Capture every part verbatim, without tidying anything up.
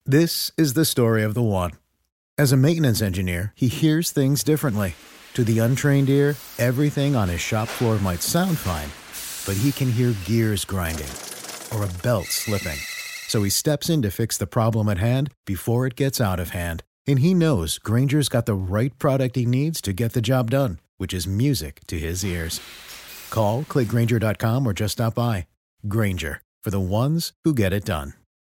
This is the story of the one. As a maintenance engineer, he hears things differently. To the untrained ear, everything on his shop floor might sound fine, but he can hear gears grinding or a belt slipping. So he steps in to fix the problem at hand before it gets out of hand. And he knows Granger's got the right product he needs to get the job done, which is music to his ears. Call, click Granger dot com, or just stop by. Granger, for the ones who get it done.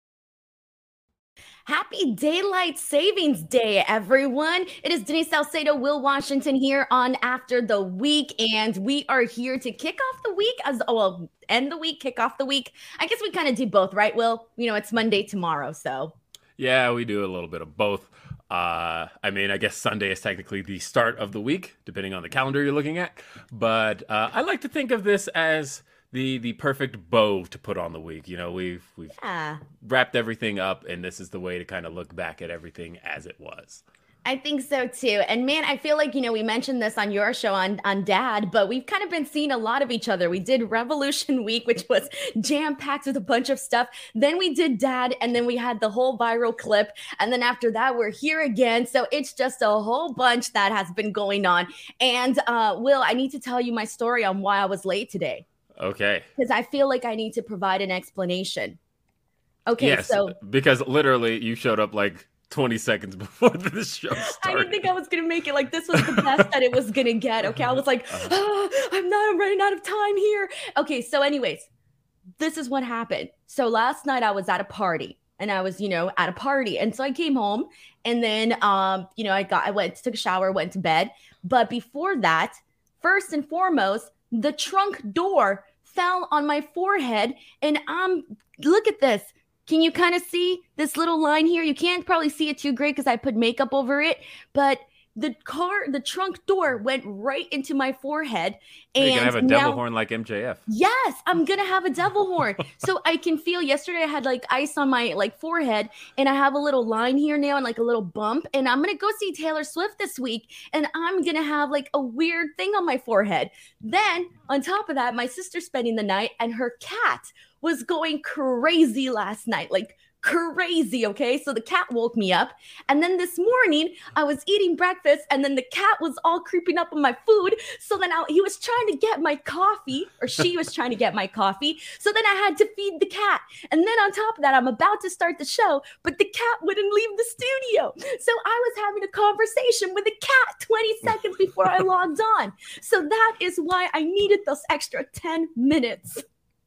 Happy Daylight Savings Day, everyone. It is Denise Salcedo, Will Washington here on After the Week, and we are here to kick off the week as oh, well, end the week, kick off the week. I guess we kind of do both, right, Will? You know, it's Monday tomorrow, so. Yeah, we do a little bit of both. Uh, I mean, I guess Sunday is technically the start of the week, depending on the calendar you're looking at. But uh, I like to think of this as the the perfect bow to put on the week. You know, we've we've Yeah. wrapped everything up, and this is the way to kind of look back at everything as it was. I think so too. And man, I feel like, you know, we mentioned this on your show on, on Dad, but we've kind of been seeing a lot of each other. We did Revolution Week, which was jam-packed with a bunch of stuff. Then we did Dad, and then we had the whole viral clip. And then after that, we're here again. So it's just a whole bunch that has been going on. And uh, Will, I need to tell you my story on why I was late today. Okay. Because I feel like I need to provide an explanation. Okay, Yes, so because literally you showed up like twenty seconds before the show I started. didn't think I was going to make it. Like, this was the best that it was going to get. Okay. I was like, oh, I'm not, I'm running out of time here. Okay. So, anyways, this is what happened. So, last night I was at a party and I was, you know, at a party. And so I came home and then, um, you know, I got, I went, took a shower, went to bed. But before that, first and foremost, the trunk door fell on my forehead. And um, look at this. Can you kind of see this little line here? You can't probably see it too great because I put makeup over it, but the car, the trunk door went right into my forehead. And You're gonna have a now, devil horn like M J F. yes, I'm gonna have a devil horn. So I can feel, yesterday I had like ice on my like forehead and I have a little line here now and like a little bump. And I'm gonna go see Taylor Swift this week and I'm gonna have like a weird thing on my forehead. Then on top of that, my sister's spending the night and her cat was going crazy last night, like crazy, okay? So the cat woke me up. And then this morning, I was eating breakfast, and then the cat was all creeping up on my food. So then I, he was trying to get my coffee, or she was trying to get my coffee. So then I had to feed the cat. And then on top of that, I'm about to start the show, but the cat wouldn't leave the studio. So I was having a conversation with the cat twenty seconds before I logged on. So that is why I needed those extra ten minutes.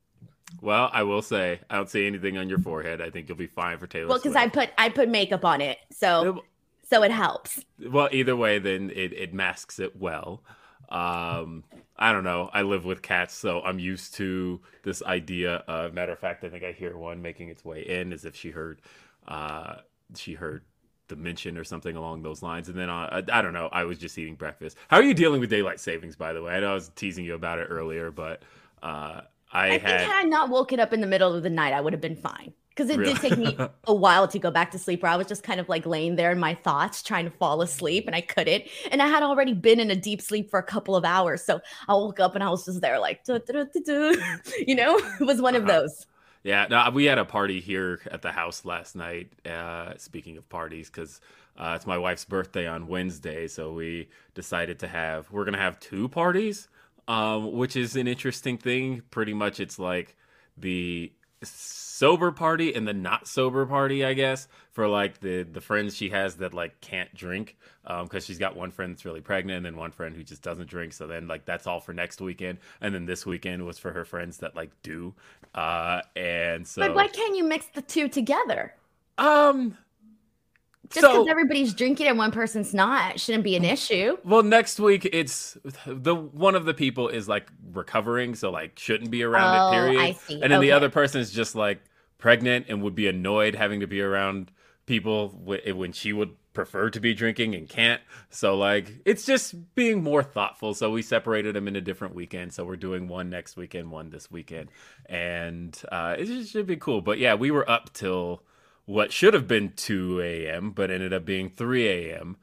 Well, I will say, I don't see anything on your forehead. I think you'll be fine for Taylor Well, because I Swift. put I put makeup on it, so so it helps. Well, either way, then it, it masks it well. Um, I don't know. I live with cats, so I'm used to this idea. Uh, matter of fact, I think I hear one making its way in, as if she heard, uh, she heard the mention or something along those lines. And then uh, I, I don't know. I was just eating breakfast. How are you dealing with daylight savings, by the way? I know I was teasing you about it earlier, but uh, I, I had. think had I not woken up in the middle of the night, I would have been fine. Because it Really? did take me a while to go back to sleep, where I was just kind of like laying there in my thoughts, trying to fall asleep, and I couldn't. And I had already been in a deep sleep for a couple of hours. So I woke up and I was just there like, duh, duh, duh, duh, duh. You know, it was one of Uh-huh. those. Yeah, no, we had a party here at the house last night. Uh, speaking of parties, because uh, it's my wife's birthday on Wednesday, so we decided to have we're gonna have two parties, um, which is an interesting thing. Pretty much, it's like the sober party and the not sober party, I guess, for like the the friends she has that like can't drink, um because she's got one friend that's really pregnant and then one friend who just doesn't drink. So then like that's all for next weekend, and then this weekend was for her friends that like do, uh and so But why can't you mix the two together? um Just because so everybody's drinking and one person's not, it shouldn't be an issue. well, next week it's the one of the people is like recovering, so like shouldn't be around Oh, it, period. I see. And then the Okay. other person is just like pregnant and would be annoyed having to be around people wh- when she would prefer to be drinking and can't. So like it's just being more thoughtful. So we separated them into different weekends. So we're doing one next weekend, one this weekend, and uh, it just should be cool. But yeah, we were up till what should have been two a.m. but ended up being three a.m.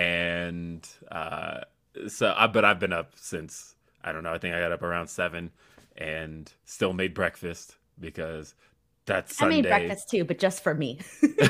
And uh, so, I, but I've been up since, I don't know, I think I got up around seven and still made breakfast because That's I Sunday. made breakfast too, but just for me.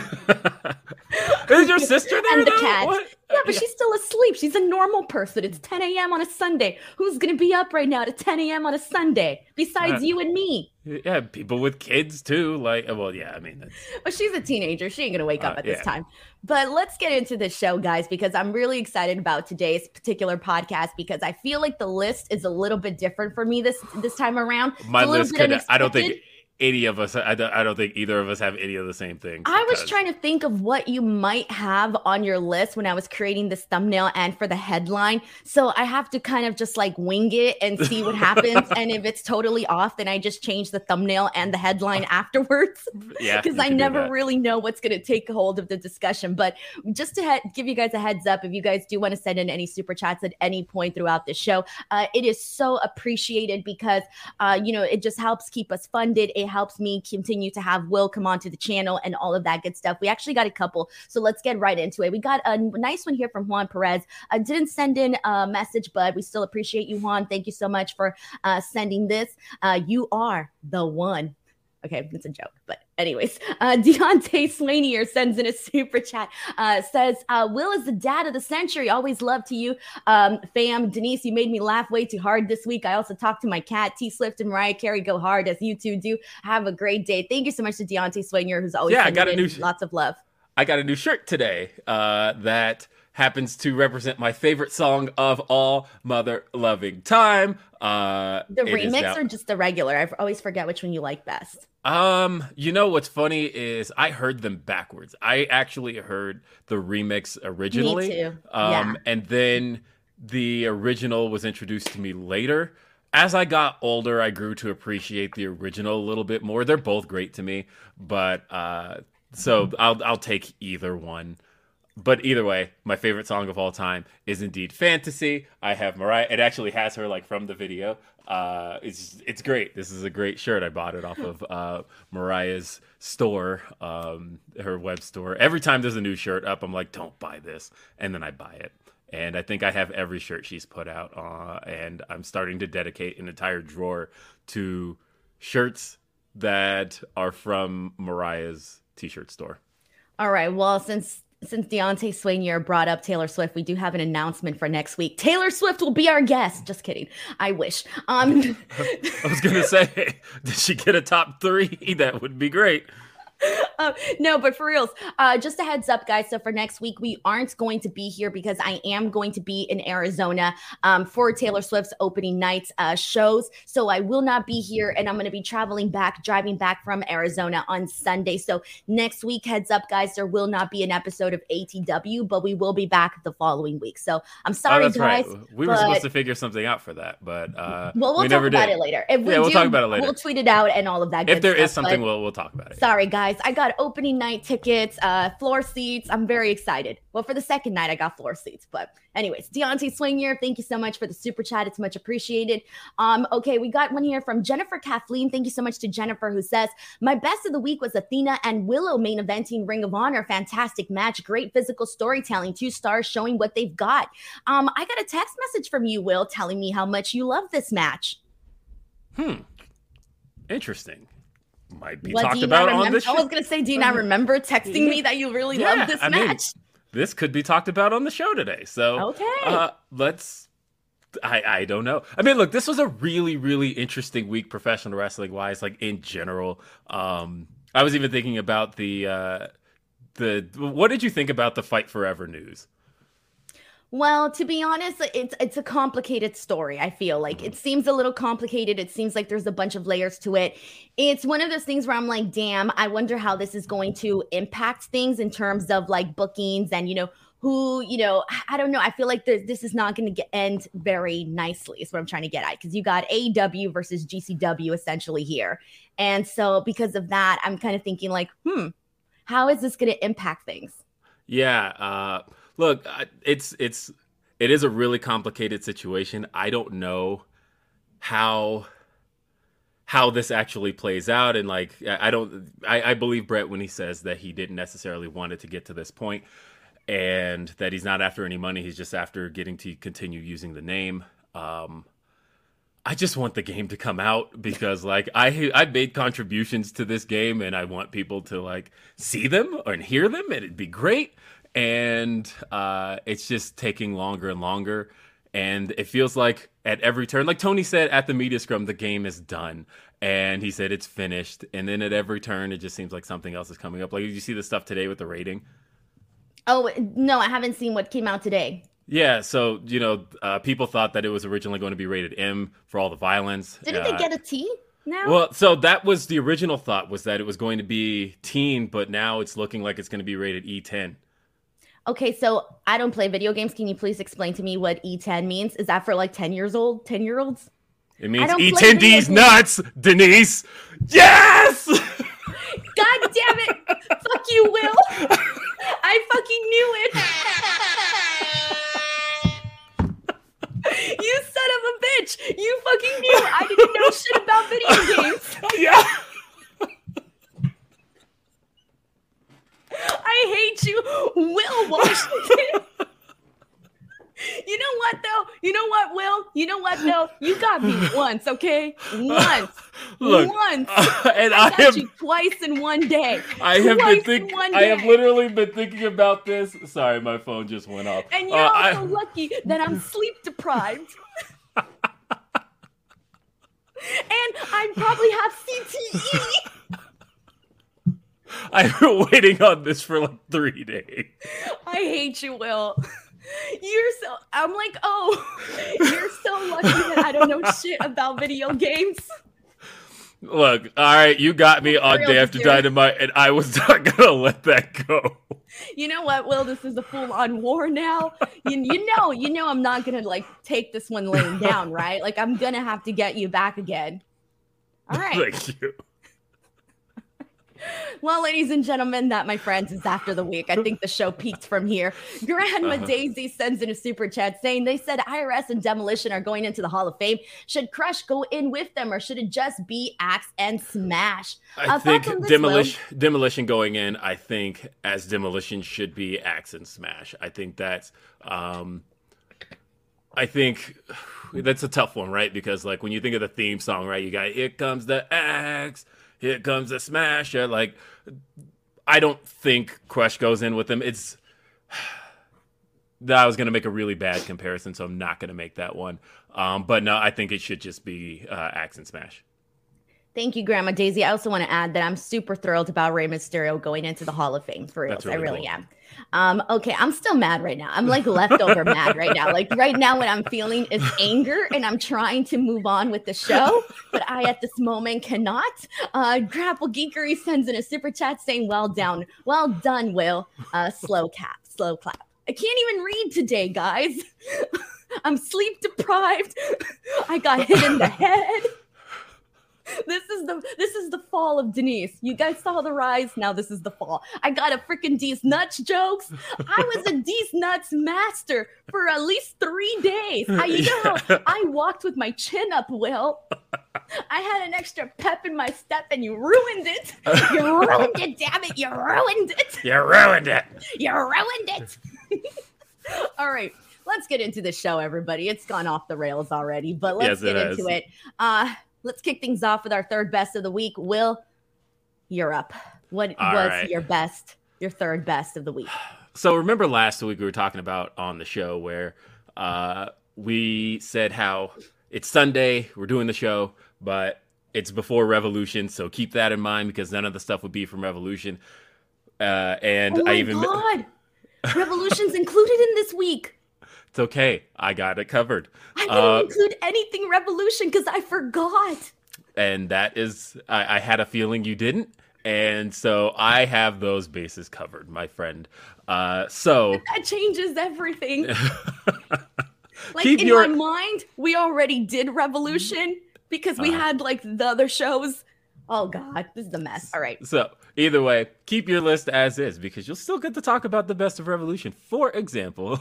Is your sister there? And the though? cat. What? Yeah, but she's still asleep. She's a normal person. It's ten a.m. on a Sunday. Who's going to be up right now at ten a.m. on a Sunday besides Uh, you and me? Yeah, people with kids too. Like, well, yeah, I mean, that's, Well, she's a teenager. She ain't going to wake up Uh, at this yeah. time. But let's get into the show, guys, because I'm really excited about today's particular podcast because I feel like the list is a little bit different for me this this time around. It's my a little list bit could. I don't think unexpected. any of us. I don't, I don't think either of us have any of the same things. I was because- trying to think of what you might have on your list when I was creating this thumbnail and for the headline. So I have to kind of just like wing it and see what happens. And if it's totally off, then I just change the thumbnail and the headline afterwards. Yeah, Because you I can do never that. really know what's going to take hold of the discussion. But just to he- give you guys a heads up, if you guys do want to send in any super chats at any point throughout the show, uh, it is so appreciated because, uh, you know, it just helps keep us funded. It helps me continue to have Will come onto the channel and all of that good stuff. We actually got a couple, so let's get right into it. We got a nice one here from Juan Perez. I didn't send in a message, but we still appreciate you, Juan. Thank you so much for uh, sending this. Uh, you are the one. Okay, it's a joke, but anyways, uh, Deontay Swanier sends in a super chat, uh, says, uh, Will is the dad of the century. Always love to you. Um, fam, Denise, you made me laugh way too hard this week. I also talked to my cat, T Swift and Mariah Carey go hard as you two do. Have a great day. Thank you so much to Deontay Swanier, who's always Yeah, I sending got a in new sh- lots of love. I got a new shirt today uh, that happens to represent my favorite song of all, Mother Loving Time. Uh, The it is remix now- or just the regular? I always forget which one you like best. Um, you know what's funny is I heard them backwards. I actually heard the remix originally. Me too. Um, Yeah. and then the original was introduced to me later. As I got older, I grew to appreciate the original a little bit more. They're both great to me, but uh, so I'll I'll take either one. But either way, my favorite song of all time is indeed Fantasy. I have Mariah. It actually has her like from the video. Uh, it's it's great. This is a great shirt. I bought it off of uh, Mariah's store, um, her web store. Every time there's a new shirt up, I'm like, don't buy this, and then I buy it. And I think I have every shirt she's put out. Uh, and I'm starting to dedicate an entire drawer to shirts that are from Mariah's t-shirt store. All right. Well, since since Deontay Swanier brought up Taylor Swift, we do have an announcement for next week. Taylor Swift will be our guest. Just kidding. I wish. Um, I was gonna say, did she get a top three? That would be great. Uh, no, but for reals, uh, just a heads up, guys. So for next week, we aren't going to be here because I am going to be in Arizona um, for Taylor Swift's opening night uh, shows. So I will not be here, and I'm going to be traveling back, driving back from Arizona on Sunday. So next week, heads up, guys, there will not be an episode of A T W, but we will be back the following week. So I'm sorry, oh, that's guys. right. We were but- supposed to figure something out for that, but uh, Well, we'll we talk never about did. it later. If we Yeah, we'll do, talk about it later. We'll tweet it out and all of that. If good there is stuff, something, but- we'll we'll talk about it. Sorry, guys. I got opening night tickets, uh, floor seats. I'm very excited. Well, for the second night, I got floor seats. But anyways, Deontay Swanier, thank you so much for the super chat. It's much appreciated. Um, okay, we got one here from Jennifer Kathleen. Thank you so much to Jennifer, who says, my best of the week was Athena and Willow main eventing Ring of Honor. Fantastic match. Great physical storytelling. Two stars showing what they've got. Um, I got a text message from you, Will, telling me how much you love this match. Hmm. Interesting. Might be What, do talked you not about on remember- this show. I was going to say, do you not remember texting me that you really Yeah, love this I mean, match? this could be talked about on the show today. So Okay. uh, let's. I I don't know. I mean, look, this was a really really interesting week, professional wrestling wise, like in general. Um, I was even thinking about the uh, the. What did you think about the Fight Forever news? Well, to be honest, it's it's a complicated story. I feel like it seems a little complicated. It seems like there's a bunch of layers to it. It's one of those things where I'm like, damn, I wonder how this is going to impact things in terms of like bookings and, you know, who, you know, I don't know. I feel like this, this is not going to end very nicely is what I'm trying to get at. Because you got A E W versus G C W essentially here. And so because of that, I'm kind of thinking like, hmm, how is this going to impact things? Yeah, uh, look, I- it's it's it is a really complicated situation. I don't know how how this actually plays out, and like I I don't I, I believe Brett when he says that he didn't necessarily want it to get to this point, and that he's not after any money. He's just after getting to continue using the name. Um, I just want the game to come out because like I I made contributions to this game and I want people to like see them or hear them and it'd be great. And uh, it's just taking longer and longer. And it feels like at every turn, like Tony said at the media scrum, the game is done. And he said it's finished. And then at every turn, it just seems like something else is coming up. Like, did you see the stuff today with the rating? Oh, no, I haven't seen what came out today. Yeah, so, you know, uh, people thought that it was originally going to be rated M for all the violence. Didn't uh, they get a T now? Well, so that was the original thought, was that it was going to be teen, but now it's looking like it's going to be rated E ten. Okay, so I don't play video games. Can you please explain to me what E ten means? Is that for like ten years old, ten-year-olds? It means E ten D's nuts, Denise! Yes! God damn it! Fuck you, Will! I fucking knew it! You son of a bitch! You fucking knew I didn't know shit about video games! Yeah! I hate you, Will Washington! You know what, though? You know what, Will? You know what, though? You got me once, okay? Once. Look, once. Uh, and I I got have, you twice in one day. I have twice been thinking. in one I day. have literally been thinking about this. Sorry, my phone just went off. And you're Uh, also I- lucky that I'm sleep deprived. And I probably have C T E. I've been waiting on this for like three days. I hate you, Will. You're so, I'm like, oh, you're so lucky that I don't know shit about video games. Look, all right, you got me on Real Day After serious. Dynamite, and I was not gonna let that go. You know what, Will? This is a full-on war now. You, you know, you know, I'm not gonna like take this one laying down, right? Like, I'm gonna have to get you back again. All right. Thank you. Well, ladies and gentlemen, that, my friends, is After the Week. I think the show peaked from here. Grandma Uh-huh. Daisy sends in a super chat saying they said I R S and Demolition are going into the Hall of Fame. Should Crush go in with them, or should it just be Axe and Smash? I Uh, think thoughts on this, demolition, demolition going in. I think as demolition should be Axe and Smash. I think that's. Um, I think that's a tough one, right? Because like when you think of the theme song, right? You got "Here Comes the Axe, Here Comes the Smasher." Like, I don't think Crush goes in with them. It's. I was going to make a really bad comparison, so I'm not going to make that one. Um, but no, I think it should just be uh, Axe and Smash. Thank you, Grandma Daisy. I also want to add that I'm super thrilled about Rey Mysterio going into the Hall of Fame, for real. That's really I really cool. am. Um, okay, I'm still mad right now. I'm like leftover mad right now. Like right now, what I'm feeling is anger, and I'm trying to move on with the show, but I at this moment cannot. Uh, Grapple Geekery sends in a super chat saying, "Well done, well done, Will." Uh, slow cap, slow clap. I can't even read today, guys. I'm sleep deprived. I got hit in the head. This is the this is the fall of Denise. You guys saw the rise. Now this is the fall. I got a freaking D's nuts jokes. I was a D's nuts master for at least three days. I, you know how I walked with my chin up, Will. I had an extra pep in my step, and you ruined it. You ruined it, damn it! You ruined it. You ruined it. You ruined it. All right. Let's get into the show, everybody. It's gone off the rails already, but let's Yes, it get has. into it. Uh, let's kick things off with our third best of the week. Will, you're up. What All was right. your best, your third best of the week? So remember last week we were talking about on the show where uh, we said how it's Sunday, we're doing the show, but it's before Revolution, so keep that in mind because none of the stuff would be from Revolution. Uh, and Oh my I even God. Revolution's included in this week. it's okay, I got it covered. I didn't Uh, include anything Revolution because I forgot. and that is I, I had a feeling you didn't, and so I have those bases covered, my friend. Uh, so That changes everything. Like keep in your my mind, we already did Revolution because we Uh-huh. had like the other shows. Oh God, this is a mess. All right. So either way, keep your list as is because you'll still get to talk about the best of Revolution. For example,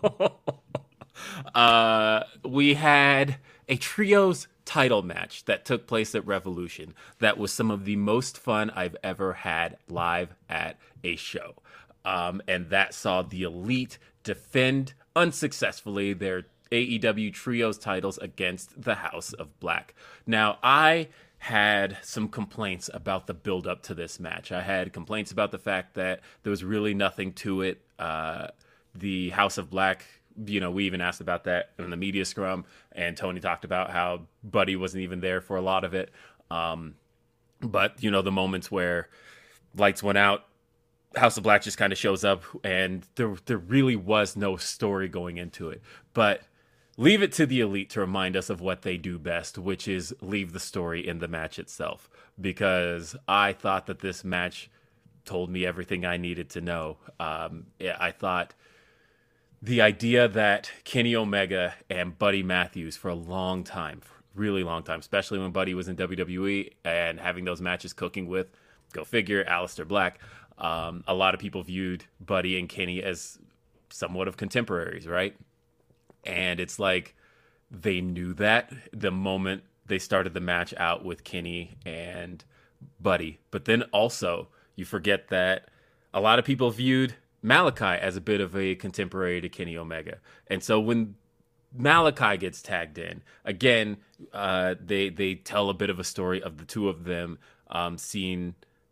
uh, we had a trios title match that took place at Revolution. That was some of the most fun I've ever had live at a show. Um, and that saw the Elite defend unsuccessfully their A E W Trios titles against the House of Black. Now, I had some complaints about the build-up to this match. I had complaints about the fact that there was really nothing to it. Uh, the House of Black, you know, we even asked about that in the media scrum, and Tony talked about how Buddy wasn't even there for a lot of it. Um, but, you know, the moments where lights went out, House of Black just kind of shows up, and there there really was no story going into it. But leave it to the Elite to remind us of what they do best, which is leave the story in the match itself. Because I thought that this match told me everything I needed to know. Um, I thought the idea that Kenny Omega and Buddy Matthews for a long time, really long time, especially when Buddy was in W W E and having those matches cooking with, go figure, Aleister Black, um, a lot of people viewed Buddy and Kenny as somewhat of contemporaries, right? And it's like they knew that the moment they started the match out with Kenny and Buddy. But then also you forget that a lot of people viewed Malachi as a bit of a contemporary to Kenny Omega. And so when Malachi gets tagged in, again, uh, they they tell a bit of a story of the two of them um, seen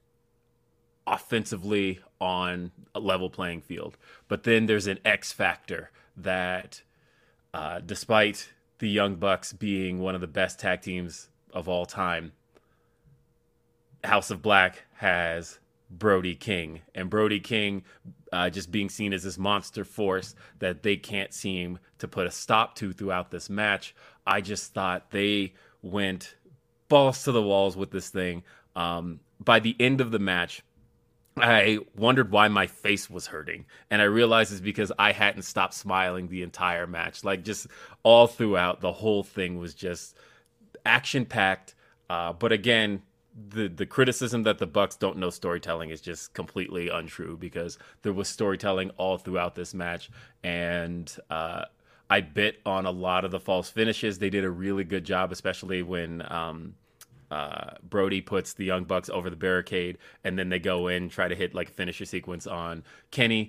offensively on a level playing field. But then there's an X factor that Uh, despite the Young Bucks being one of the best tag teams of all time, House of Black has Brody King. And Brody King uh, just being seen as this monster force that they can't seem to put a stop to throughout this match. I just thought they went balls to the walls with this thing. Um, by the end of the match, I wondered why my face was hurting. And I realized it's because I hadn't stopped smiling the entire match. Like, just all throughout, the whole thing was just action-packed. Uh, but again, the, the criticism that the Bucks don't know storytelling is just completely untrue, because there was storytelling all throughout this match. And uh, I bit on a lot of the false finishes. They did a really good job, especially when Um, Uh, Brody puts the Young Bucks over the barricade, and then they go in, try to hit like a finisher sequence on Kenny,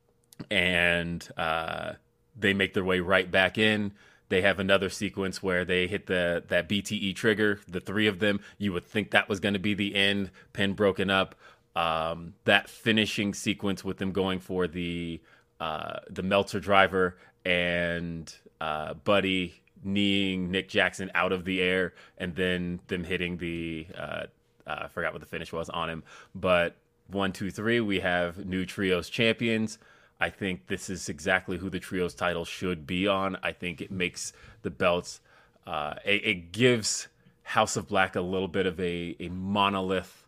and uh, they make their way right back in. They have another sequence where they hit the that B T E trigger, the three of them. You would think that was going to be the end, pin broken up. Um, that finishing sequence with them going for the uh, the Meltzer driver and uh, Buddy kneeing Nick Jackson out of the air, and then them hitting the uh, uh, I forgot what the finish was on him. But one, two, three, we have new Trios champions. I think this is exactly who the Trios title should be on. I think it makes the belts, uh, it, it gives House of Black a little bit of a, a monolith,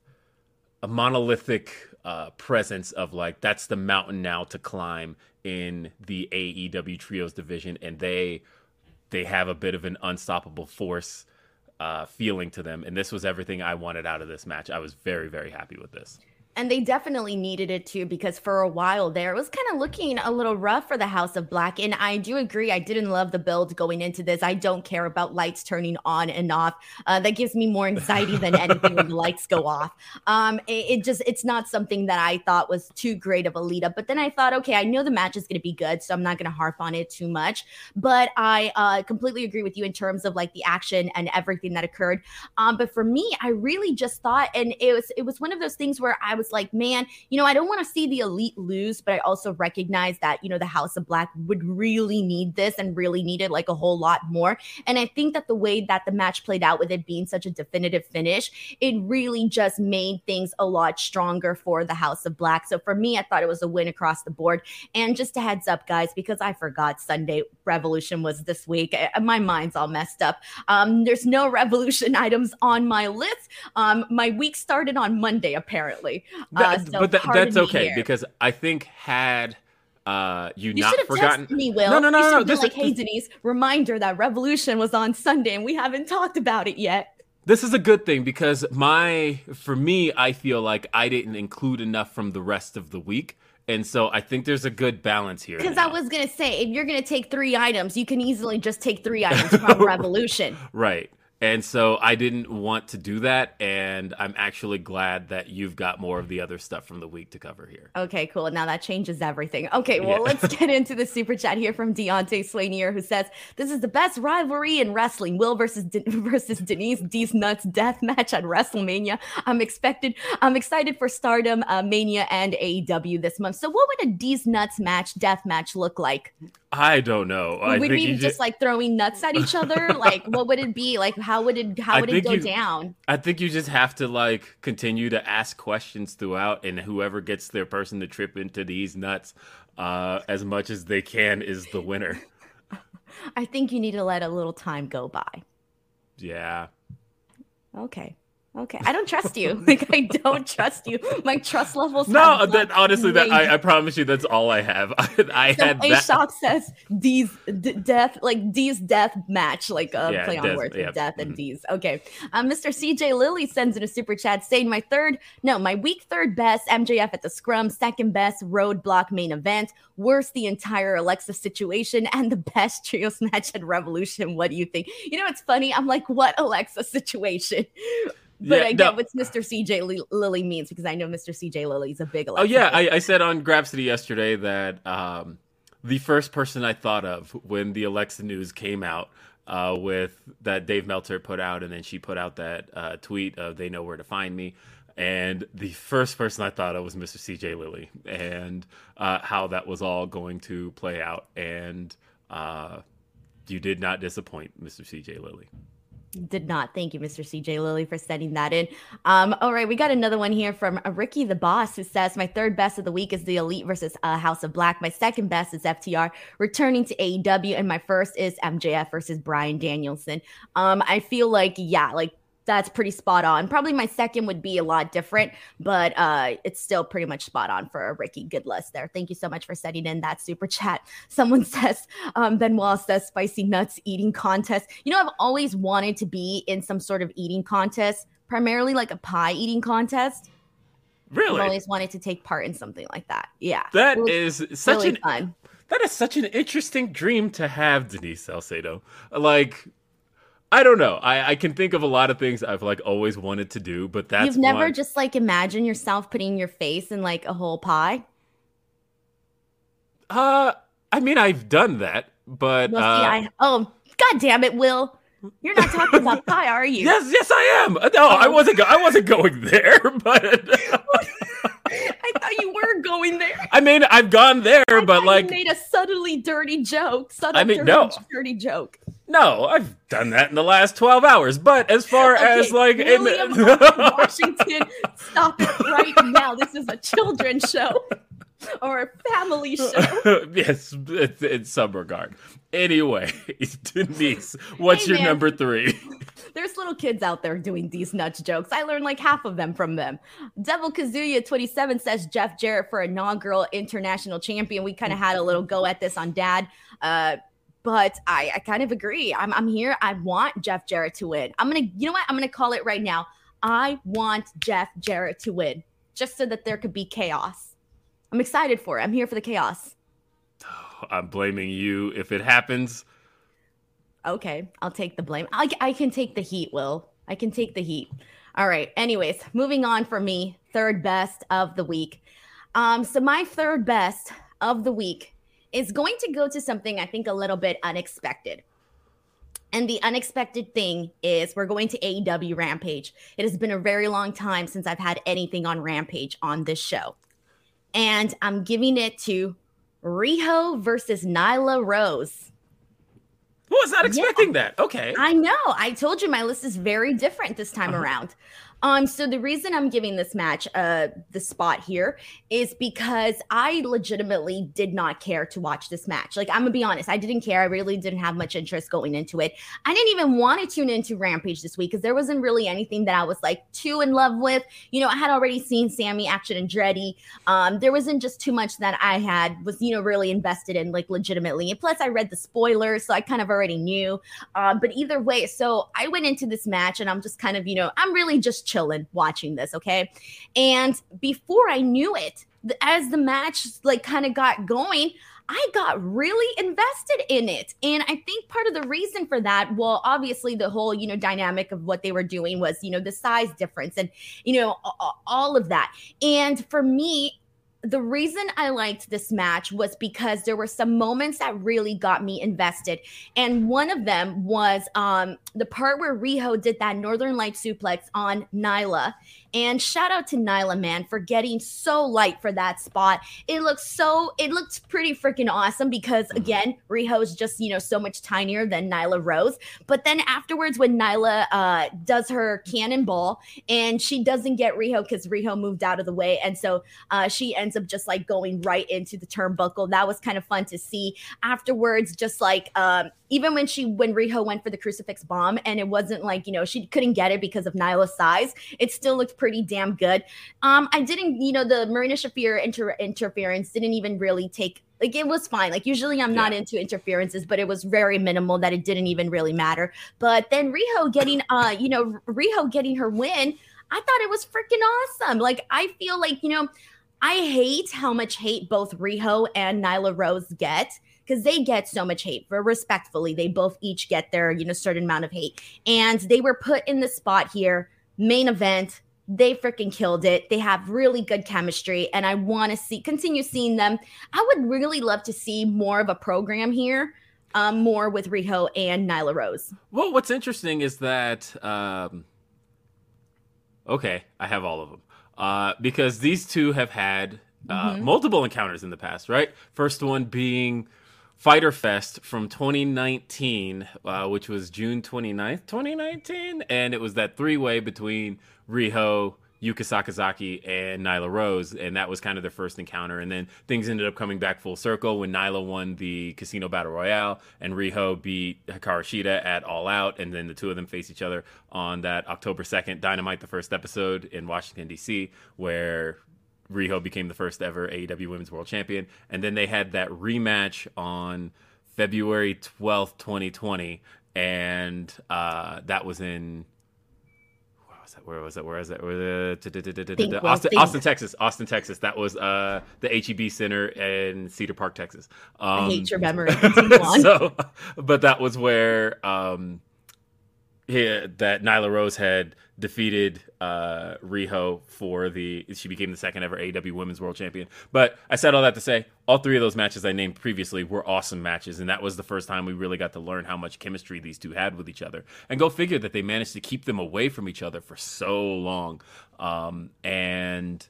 a monolithic uh, presence of like, that's the mountain now to climb in the A E W Trios division, and they they have a bit of an unstoppable force uh, feeling to them. And this was everything I wanted out of this match. I was very, very happy with this. And they definitely needed it too, because for a while there, it was kind of looking a little rough for the House of Black. And I do agree, I didn't love the build going into this. I don't care about lights turning on and off. Uh, that gives me more anxiety than anything when the lights go off. Um, it, it just, it's not something that I thought was too great of a lead up. But then I thought, okay, I know the match is going to be good, so I'm not going to harp on it too much. But I uh, completely agree with you in terms of like the action and everything that occurred. Um, but for me, I really just thought, and it was, it was one of those things where I was like, man, you know, I don't want to see the Elite lose, but I also recognize that, you know, the House of Black would really need this and really need it like a whole lot more. And I think that the way that the match played out with it being such a definitive finish, it really just made things a lot stronger for the House of Black. So for me, I thought it was a win across the board. And just a heads up, guys, because I forgot Sunday Revolution was this week. My mind's all messed up. Um, there's no Revolution items on my list. Um, my week started on Monday, apparently. That, uh, so but that, that's okay, here. because I think had uh, you, you not forgotten me, Will. No, no, no, you no. no. This This like, hey, Denise, reminder that Revolution was on Sunday, and we haven't talked about it yet. This is a good thing, because my, for me, I feel like I didn't include enough from the rest of the week. And so I think there's a good balance here. Because I was going to say, if you're going to take three items, you can easily just take three items from Revolution. Right. And so I didn't want to do that, and I'm actually glad that you've got more of the other stuff from the week to cover here. Okay, cool. Now that changes everything. Okay, well, Yeah. let's get into the super chat here from Deontay Swanier, who says, this is the best rivalry in wrestling. Will versus De- versus Denise D's Nuts death match at WrestleMania. I'm expected. I'm excited for Stardom, uh, Mania, and A E W this month. So what would a D's Nuts match, death match look like? I don't know. I would think we you just, just like throwing nuts at each other? Like, what would it be? Like, how would it how I would it think go you- down? I think you just have to like continue to ask questions throughout, and whoever gets their person to trip into these nuts uh, as much as they can is the winner. I think you need to let a little time go by. Yeah. Okay. Okay. I don't trust you. Like, I don't trust you. My trust levels. No, have that dropped honestly, that way I, I promise you, that's all I have. I, I So had A that. Shock says D's d- death, like D's death match, like uh, Yeah, play on death, words yeah. with death and Mhm. D's. Okay. Um, Mister C J Lilly sends in a super chat saying my third, no, my week third best M J F at the scrum, second best roadblock main event, worst the entire Alexa situation, and the best trios match at Revolution. What do you think? You know, it's funny. I'm like, what Alexa situation? But Yeah, I get no. what Mister C J Li- Lilly means because I know Mister C J Lilly is a big Oh Alexa yeah, fan. I, I said on Grapsity yesterday that um, the first person I thought of when the Alexa news came out uh, with that Dave Meltzer put out, and then she put out that uh, tweet of "They know where to find me," and the first person I thought of was Mister C J Lilly and uh, how that was all going to play out, and uh, you did not disappoint, Mister C J Lilly. Did not. Thank you, Mister C J Lilly, for sending that in. Um, all right, we got another one here from uh, Ricky the Boss, who says, my third best of the week is the Elite versus uh, House of Black. My second best is F T R returning to A E W. And my first is M J F versus Bryan Danielson. Um, I feel like, yeah, like that's pretty spot on. Probably my second would be a lot different, but uh, it's still pretty much spot on for a Ricky. Good list there. Thank you so much for sending in that super chat. Someone says, um, Benoit says, spicy nuts eating contest. You know, I've always wanted to be in some sort of eating contest, primarily like a pie eating contest. Really, I've always wanted to take part in something like that. Yeah. that It was is such really an fun. that is such an interesting dream to have, Denise Salcedo. Like, I don't know. I, I can think of a lot of things I've like always wanted to do, but that's You've never one. just like imagined yourself putting your face in like a whole pie? Uh, I mean, I've done that, but Well, uh, see, I oh god damn it, Will. You're not talking about pie, are you? yes, yes, I am. Uh, No, I wasn't. Go- I wasn't going there, but I thought you were going there. I mean, I've gone there, I but thought like, you made a subtly dirty joke. Subtle, I mean, dirty, no. dirty joke. no, I've done that in the last twelve hours. But as far as Okay, like, in- William of Washington, stop it right now. This is a children's show or a family show. yes, it's, it's some regard. Anyway, Denise, what's Hey, your man. number three? There's little kids out there doing these nuts jokes. I learned like half of them from them. Devil Kazuya twenty-seven says Jeff Jarrett for inaugural international champion. We kind of had a little go at this on Dad. Uh, but I, I kind of agree. I'm, I'm here. I want Jeff Jarrett to win. I'm going to, you know what? I'm going to call it right now. I want Jeff Jarrett to win just so that there could be chaos. I'm excited for it. I'm here for the chaos. I'm blaming you if it happens. Okay, I'll take the blame. I, I can take the heat, Will. I can take the heat. All right. Anyways, moving on for me, third best of the week. Um, so my third best of the week is going to go to something I think a little bit unexpected. And the unexpected thing is we're going to A E W Rampage. It has been a very long time since I've had anything on Rampage on this show. And I'm giving it to Riho versus Nyla Rose. Who was not expecting that? Okay. I know. I told you my list is very different this time Uh-huh. around. Um, so the reason I'm giving this match uh the spot here is because I legitimately did not care to watch this match. Like, I'm gonna be honest, I didn't care. I really didn't have much interest going into it. I didn't even want to tune into Rampage this week because there wasn't really anything that I was like too in love with. You know, I had already seen Sammy, Action, and Andretti. Um, there wasn't just too much that I had was, you know, really invested in, like, legitimately. And plus I read the spoilers, so I kind of already knew. Um, but either way, so I went into this match and I'm just kind of, you know, I'm really just chilling watching this, okay? And before I knew it, as the match like kind of got going, I got really invested in it. And I think part of the reason for that, well, obviously the whole, you know, dynamic of what they were doing was, you know, the size difference and, you know, all of that. And for me, the reason I liked this match was because there were some moments that really got me invested. And one of them was um, the part where Riho did that Northern Light suplex on Nyla. And shout out to Nyla, man, for getting so light for that spot. It looks so, it looked pretty freaking awesome because, again, Riho is just, you know, so much tinier than Nyla Rose. But then afterwards, when Nyla uh, does her cannonball and she doesn't get Riho because Riho moved out of the way. And so uh, she ends up just like going right into the turnbuckle. That was kind of fun to see. Afterwards, just like, um, even when she, when Riho went for the crucifix bomb and it wasn't like, you know, she couldn't get it because of Nyla's size, it still looked pretty damn good. Um, I didn't, you know, the Marina Shafir inter- interference didn't even really take, like it was fine. Like usually I'm not yeah. into interferences, but it was very minimal that it didn't even really matter. But then Riho getting, uh, you know, Riho getting her win, I thought it was freaking awesome. Like I feel like, you know, I hate how much hate both Riho and Nyla Rose get, because they get so much hate. For respectfully, they both each get their, you know, certain amount of hate. And they were put in the spot here, main event. They freaking killed it. They have really good chemistry, and I want to see continue seeing them. I would really love to see more of a program here, um, more with Riho and Nyla Rose. Well, what's interesting is that, um, okay, I have all of them. Uh, because these two have had uh, mm-hmm. multiple encounters in the past, right? First one being Fyter Fest from twenty nineteen, uh, which was June twenty-ninth, twenty nineteen. And it was that three-way between Riho, Yuka Sakazaki, and Nyla Rose. And that was kind of their first encounter. And then things ended up coming back full circle when Nyla won the Casino Battle Royale and Riho beat Hikaru Shida at All Out. And then the two of them face each other on that October second Dynamite, the first episode in Washington, D C, where Riho became the first ever A E W Women's World Champion. And then they had that rematch on February twelfth, twenty twenty. And uh, that was in... Where was it? Where was it? Where was it? Austin, Austin, Texas. Austin, Texas. That was uh, the H E B Center in Cedar Park, Texas. Um, I hate your memory. so, but that was where um, he, that Nyla Rose had defeated uh, Riho for the. She became the second ever A E W Women's World Champion. But I said all that to say, all three of those matches I named previously were awesome matches, and that was the first time we really got to learn how much chemistry these two had with each other. And go figure that they managed to keep them away from each other for so long. Um, and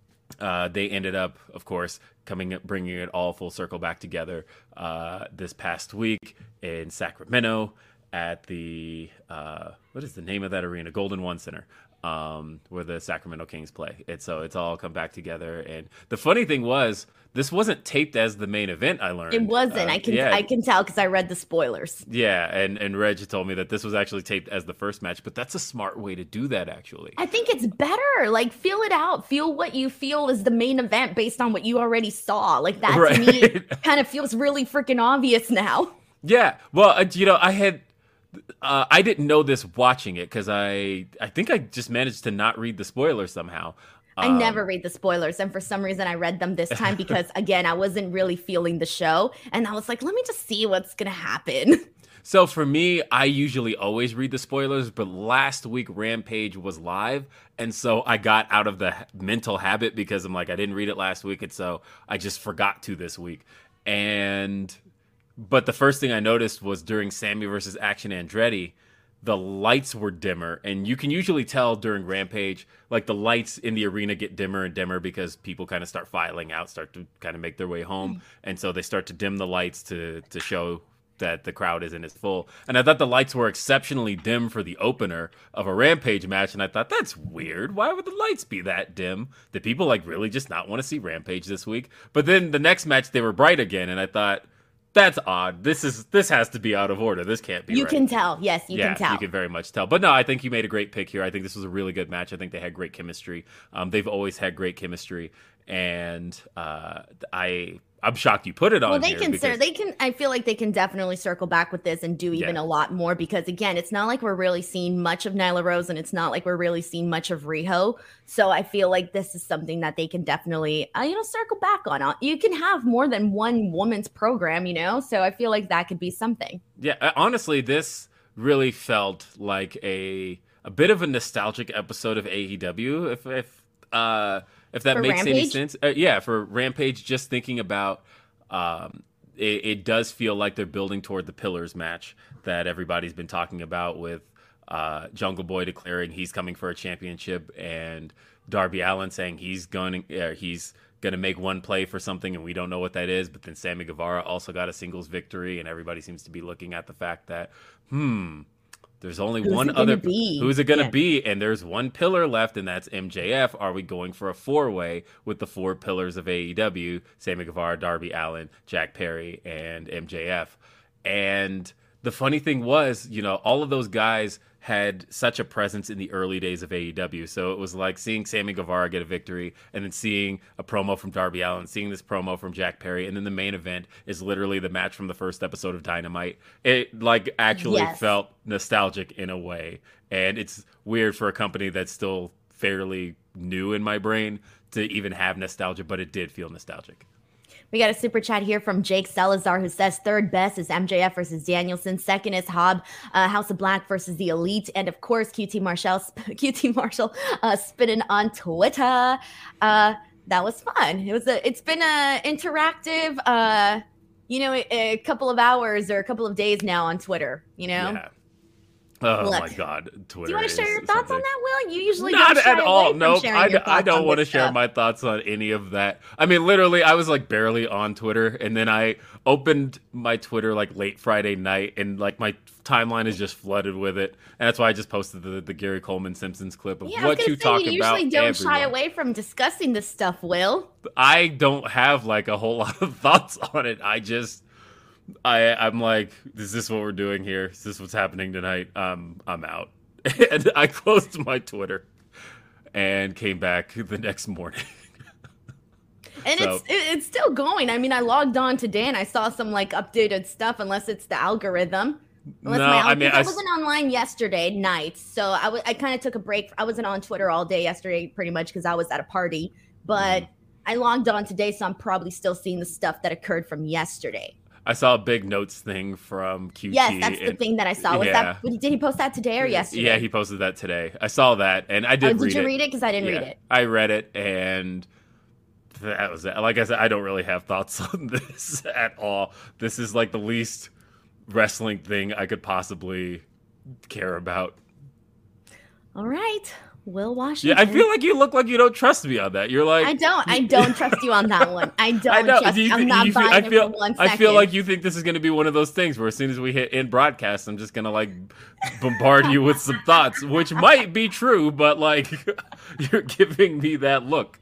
uh, they ended up, of course, coming, bringing it all full circle back together uh, this past week in Sacramento at the uh, what is the name of that arena? Golden One Center. Um, where the Sacramento Kings play. It's so it's all come back together. And the funny thing was, this wasn't taped as the main event. I learned it wasn't. Uh, I can yeah. I can tell because I read the spoilers. Yeah, and and Reg told me that this was actually taped as the first match. But that's a smart way to do that. Actually, I think it's better. Like feel it out. Feel what you feel is the main event based on what you already saw. Like that right. to me kind of feels really freaking obvious now. Yeah. Well, uh, you know, I had. Uh, I didn't know this watching it because I I think I just managed to not read the spoilers somehow. I um, never read the spoilers, and for some reason I read them this time because, again, I wasn't really feeling the show, and I was like, let me just see what's going to happen. So for me, I usually always read the spoilers, but last week Rampage was live, and so I got out of the mental habit because I'm like, I didn't read it last week, and so I just forgot to this week. And... But the first thing I noticed was during Sammy versus Action Andretti, the lights were dimmer. And you can usually tell during Rampage, like the lights in the arena get dimmer and dimmer because people kind of start filing out, start to kind of make their way home. Mm-hmm. And so they start to dim the lights to, to show that the crowd isn't as full. And I thought the lights were exceptionally dim for the opener of a Rampage match. And I thought, that's weird. Why would the lights be that dim? Did people like really just not want to see Rampage this week? But then the next match, they were bright again. And I thought... That's odd. This is this has to be out of order. This can't be You right. can tell. Yes, you yeah, can tell. You can very much tell. But no, I think you made a great pick here. I think this was a really good match. I think they had great chemistry. Um, they've always had great chemistry. and uh, I I'm shocked you put it on. Well, they here can, because, they can. I feel like they can definitely circle back with this and do even Yeah. a lot more because, again, it's not like we're really seeing much of Nyla Rose, and it's not like we're really seeing much of Riho. So I feel like this is something that they can definitely, uh, you know, circle back on. Uh, You can have more than one woman's program, you know. So I feel like that could be something. Yeah, uh, honestly, this really felt like a a bit of a nostalgic episode of A E W. If if uh, if that For makes any Rampage? sense, uh, yeah, for Rampage, just thinking about, um, it, it does feel like they're building toward the Pillars match that everybody's been talking about with uh, Jungle Boy declaring he's coming for a championship and Darby Allin saying he's going uh, he's going to make one play for something and we don't know what that is. But then Sammy Guevara also got a singles victory, and everybody seems to be looking at the fact that hmm. There's only Who's one it gonna other. be? Who's it going to Yeah. be? And there's one pillar left, and that's M J F. Are we going for a four-way with the four pillars of A E W? Sammy Guevara, Darby Allin, Jack Perry, and M J F. And the funny thing was, you know, all of those guys had such a presence in the early days of A E W. So it was like seeing Sammy Guevara get a victory and then seeing a promo from Darby Allin, seeing this promo from Jack Perry, and then the main event is literally the match from the first episode of Dynamite. It like actually Yes. felt nostalgic in a way. And it's weird for a company that's still fairly new in my brain to even have nostalgia, but it did feel nostalgic. We got a super chat here from Jake Salazar who says third best is M J F versus Danielson. Second is Hobb, uh, House of Black versus the Elite. And of course, Q T Marshall, Q T Marshall uh, spinning on Twitter. Uh, that was fun. It was a, it's been a interactive, uh, you know, a, a couple of hours or a couple of days now on Twitter, you know? Yeah. Oh Look, my God, Twitter. Do you want to share is your thoughts something. on that, Will? You usually Not don't shy at all. away from Nope. sharing I, your d- I thoughts don't on want to this share stuff. my thoughts on any of that. I mean, literally, I was like barely on Twitter, and then I opened my Twitter like late Friday night, and like my timeline is just flooded with it. And that's why I just posted the, the Gary Coleman Simpsons clip of Yeah, I was what gonna you say, talk you about. usually don't shy everyone. away from discussing this stuff, Will. I don't have like a whole lot of thoughts on it. I just. I I'm like, is this what we're doing here? Is this what's happening tonight? Um, I'm out. And I closed my Twitter and came back the next morning. And So- it's it, it's still going. I mean, I logged on today and I saw some like updated stuff. Unless it's the algorithm. Unless No, my I mean, algorithm- I I, s- wasn't online yesterday night, so I w- I kind of took a break. I wasn't on Twitter all day yesterday, pretty much because I was at a party. But Mm. I logged on today, so I'm probably still seeing the stuff that occurred from yesterday. I saw a big notes thing from Q T. Yes, that's the and- thing that I saw. Was yeah. that did he post that today or yesterday? Yeah, he posted that today. I saw that, and I did Oh, did read you it. read it? Because I didn't Yeah, read it. I read it, and that was it. Like I said, I don't really have thoughts on this at all. This is like the least wrestling thing I could possibly care about. All right, Will Yeah, Washington. I feel like you look like you don't trust me on that. You're like, I don't. I don't trust you on that one. I don't I know. trust Do you you. I'm thi- not you feel- buying I it feel, for one I second. feel like you think this is going to be one of those things where as soon as we hit in broadcast, I'm just going to like bombard you with some thoughts, which might be true, but like you're giving me that look.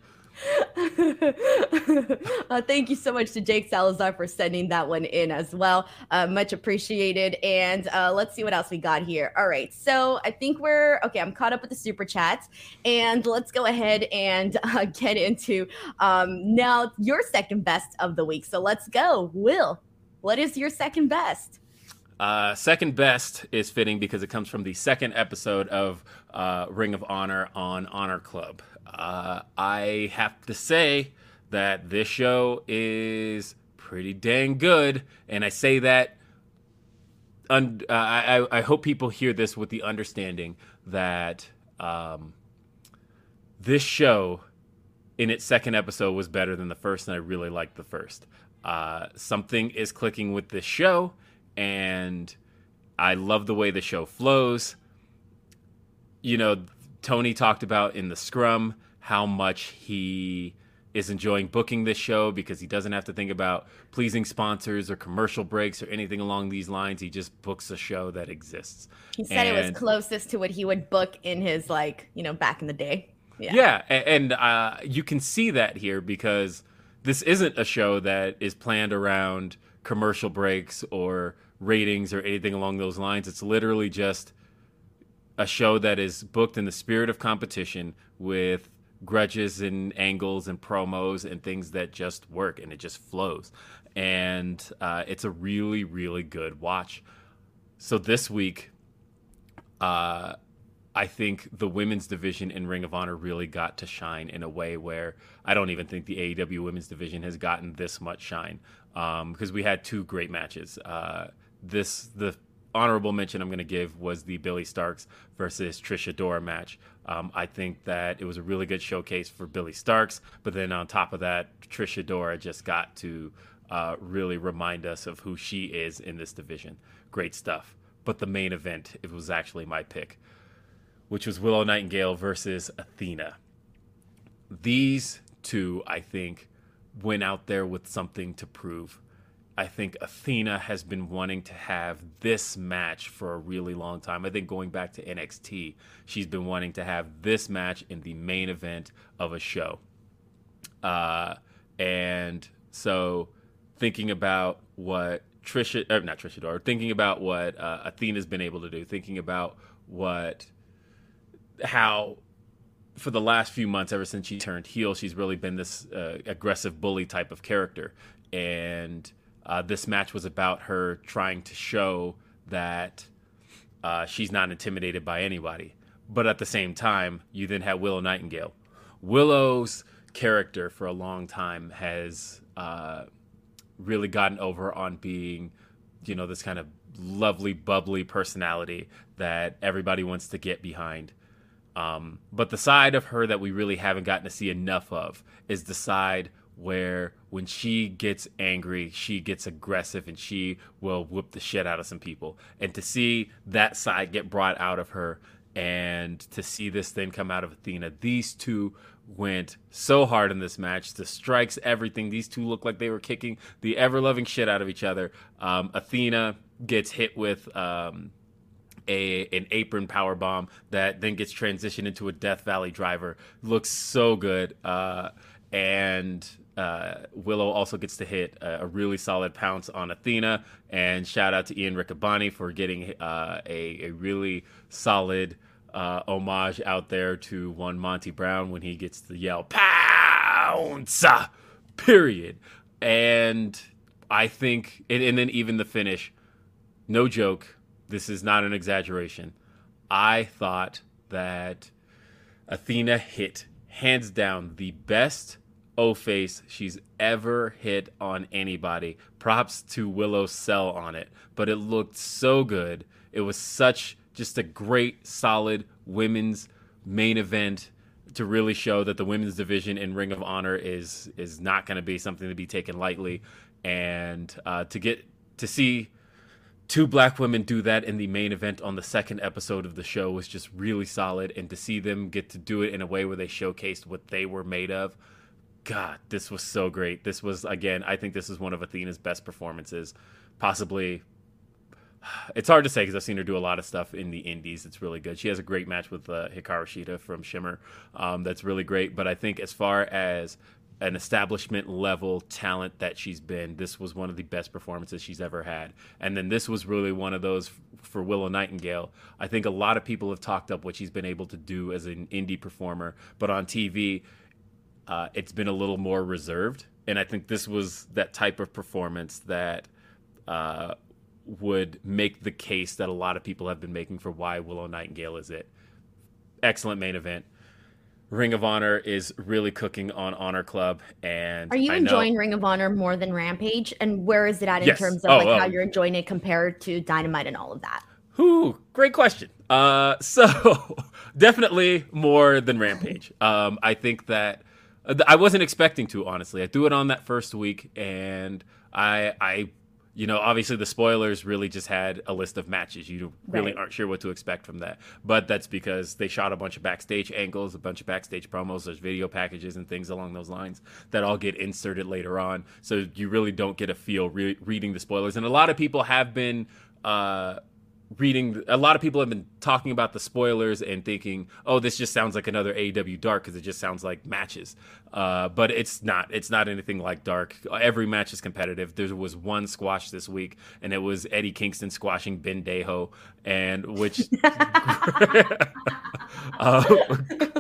uh, thank you so much to Jake Salazar for sending that one in as well. Uh, much appreciated. And uh, let's see what else we got here. All right. So I think we're okay. I'm caught up with the super chats. And let's go ahead and uh, get into um, now your second best of the week. So let's go. Will, what is your second best? Uh, second best is fitting because it comes from the second episode of uh, Ring of Honor on Honor Club. Uh, I have to say that this show is pretty dang good, and I say that. Un- uh, I, I hope people hear this with the understanding that um, this show, in its second episode, was better than the first, and I really liked the first. Uh, something is clicking with this show, and I love the way the show flows. You know, Tony talked about in the scrum how much he is enjoying booking this show because he doesn't have to think about pleasing sponsors or commercial breaks or anything along these lines. He just books a show that exists. He said it was And- closest to what he would book in his, like, you know, back in the day. Yeah. Yeah, a- and uh, you can see that here because this isn't a show that is planned around commercial breaks or ratings or anything along those lines. It's literally just a show that is booked in the spirit of competition with grudges and angles and promos and things that just work, and it just flows. And uh, it's a really, really good watch. So this week, uh, I think the women's division in Ring of Honor really got to shine in a way where I don't even think the A E W women's division has gotten this much shine, um, because we had two great matches. Uh, this the honorable mention I'm going to give was the Billie Starkz versus Trish Adora match. Um, I think that it was a really good showcase for Billie Starkz, but then on top of that, Trish Adora just got to uh, really remind us of who she is in this division. Great stuff. But the main event, it was actually my pick, which was Willow Nightingale versus Athena. These two, I think, went out there with something to prove. I think Athena has been wanting to have this match for a really long time. I think going back to N X T, she's been wanting to have this match in the main event of a show. Uh, and so thinking about what Trisha, or not Trisha Adora, thinking about what uh, Athena's been able to do, thinking about what, how for the last few months, ever since she turned heel, she's really been this uh, aggressive bully type of character. And uh, this match was about her trying to show that uh, she's not intimidated by anybody. But at the same time, you then have Willow Nightingale. Willow's character for a long time has uh, really gotten over on being, you know, this kind of lovely, bubbly personality that everybody wants to get behind. Um, but the side of her that we really haven't gotten to see enough of is the side where when she gets angry, she gets aggressive and she will whoop the shit out of some people. And to see that side get brought out of her and to see this then come out of Athena, these two went so hard in this match. The strikes, everything. These two look like they were kicking the ever-loving shit out of each other. Um, Athena gets hit with um, a an apron power bomb that then gets transitioned into a Death Valley driver. Looks so good. Uh, and uh, Willow also gets to hit a, a really solid pounce on Athena. And shout out to Ian Riccaboni for getting uh, a, a really solid uh, homage out there to one Monty Brown when he gets to yell, "Pounce!" Period. And I think, and, and then even the finish, no joke, this is not an exaggeration. I thought that Athena hit, hands down, the best O-face she's ever hit on anybody. Props to Willow's sell on it, but it looked so good. It was such just a great, solid women's main event to really show that the women's division in Ring of Honor is is not going to be something to be taken lightly. And uh, to get to see two black women do that in the main event on the second episode of the show was just really solid. And to see them get to do it in a way where they showcased what they were made of, God, this was so great. This was, again, I think this is one of Athena's best performances. Possibly, it's hard to say because I've seen her do a lot of stuff in the indies. It's really good. She has a great match with uh, Hikaru Shida from Shimmer. Um, that's really great. But I think as far as an establishment level talent that she's been, this was one of the best performances she's ever had. And then this was really one of those for Willow Nightingale. I think a lot of people have talked up what she's been able to do as an indie performer, but on T V, uh, it's been a little more reserved. And I think this was that type of performance that uh, would make the case that a lot of people have been making for why Willow Nightingale is it. Excellent main event. Ring of Honor is really cooking on Honor Club, and are you I enjoying know... Ring of Honor more than Rampage? And where is it at in yes. terms of oh, like oh. how you're enjoying it compared to Dynamite and all of that? Whew, great question. Uh, so definitely more than Rampage. Um, I think that uh, I wasn't expecting to, honestly. I threw it on that first week, and I, I, you know, obviously the spoilers really just had a list of matches. You really right. aren't sure what to expect from that. But that's because they shot a bunch of backstage angles, a bunch of backstage promos. There's video packages and things along those lines that all get inserted later on. So you really don't get a feel re- reading the spoilers. And a lot of people have been uh, reading, a lot of people have been talking about the spoilers and thinking, oh, this just sounds like another A E W Dark because it just sounds like matches. Uh, but it's not. It's not anything like Dark. Every match is competitive. There was one squash this week, and it was Eddie Kingston squashing Ben Dejo, and which uh,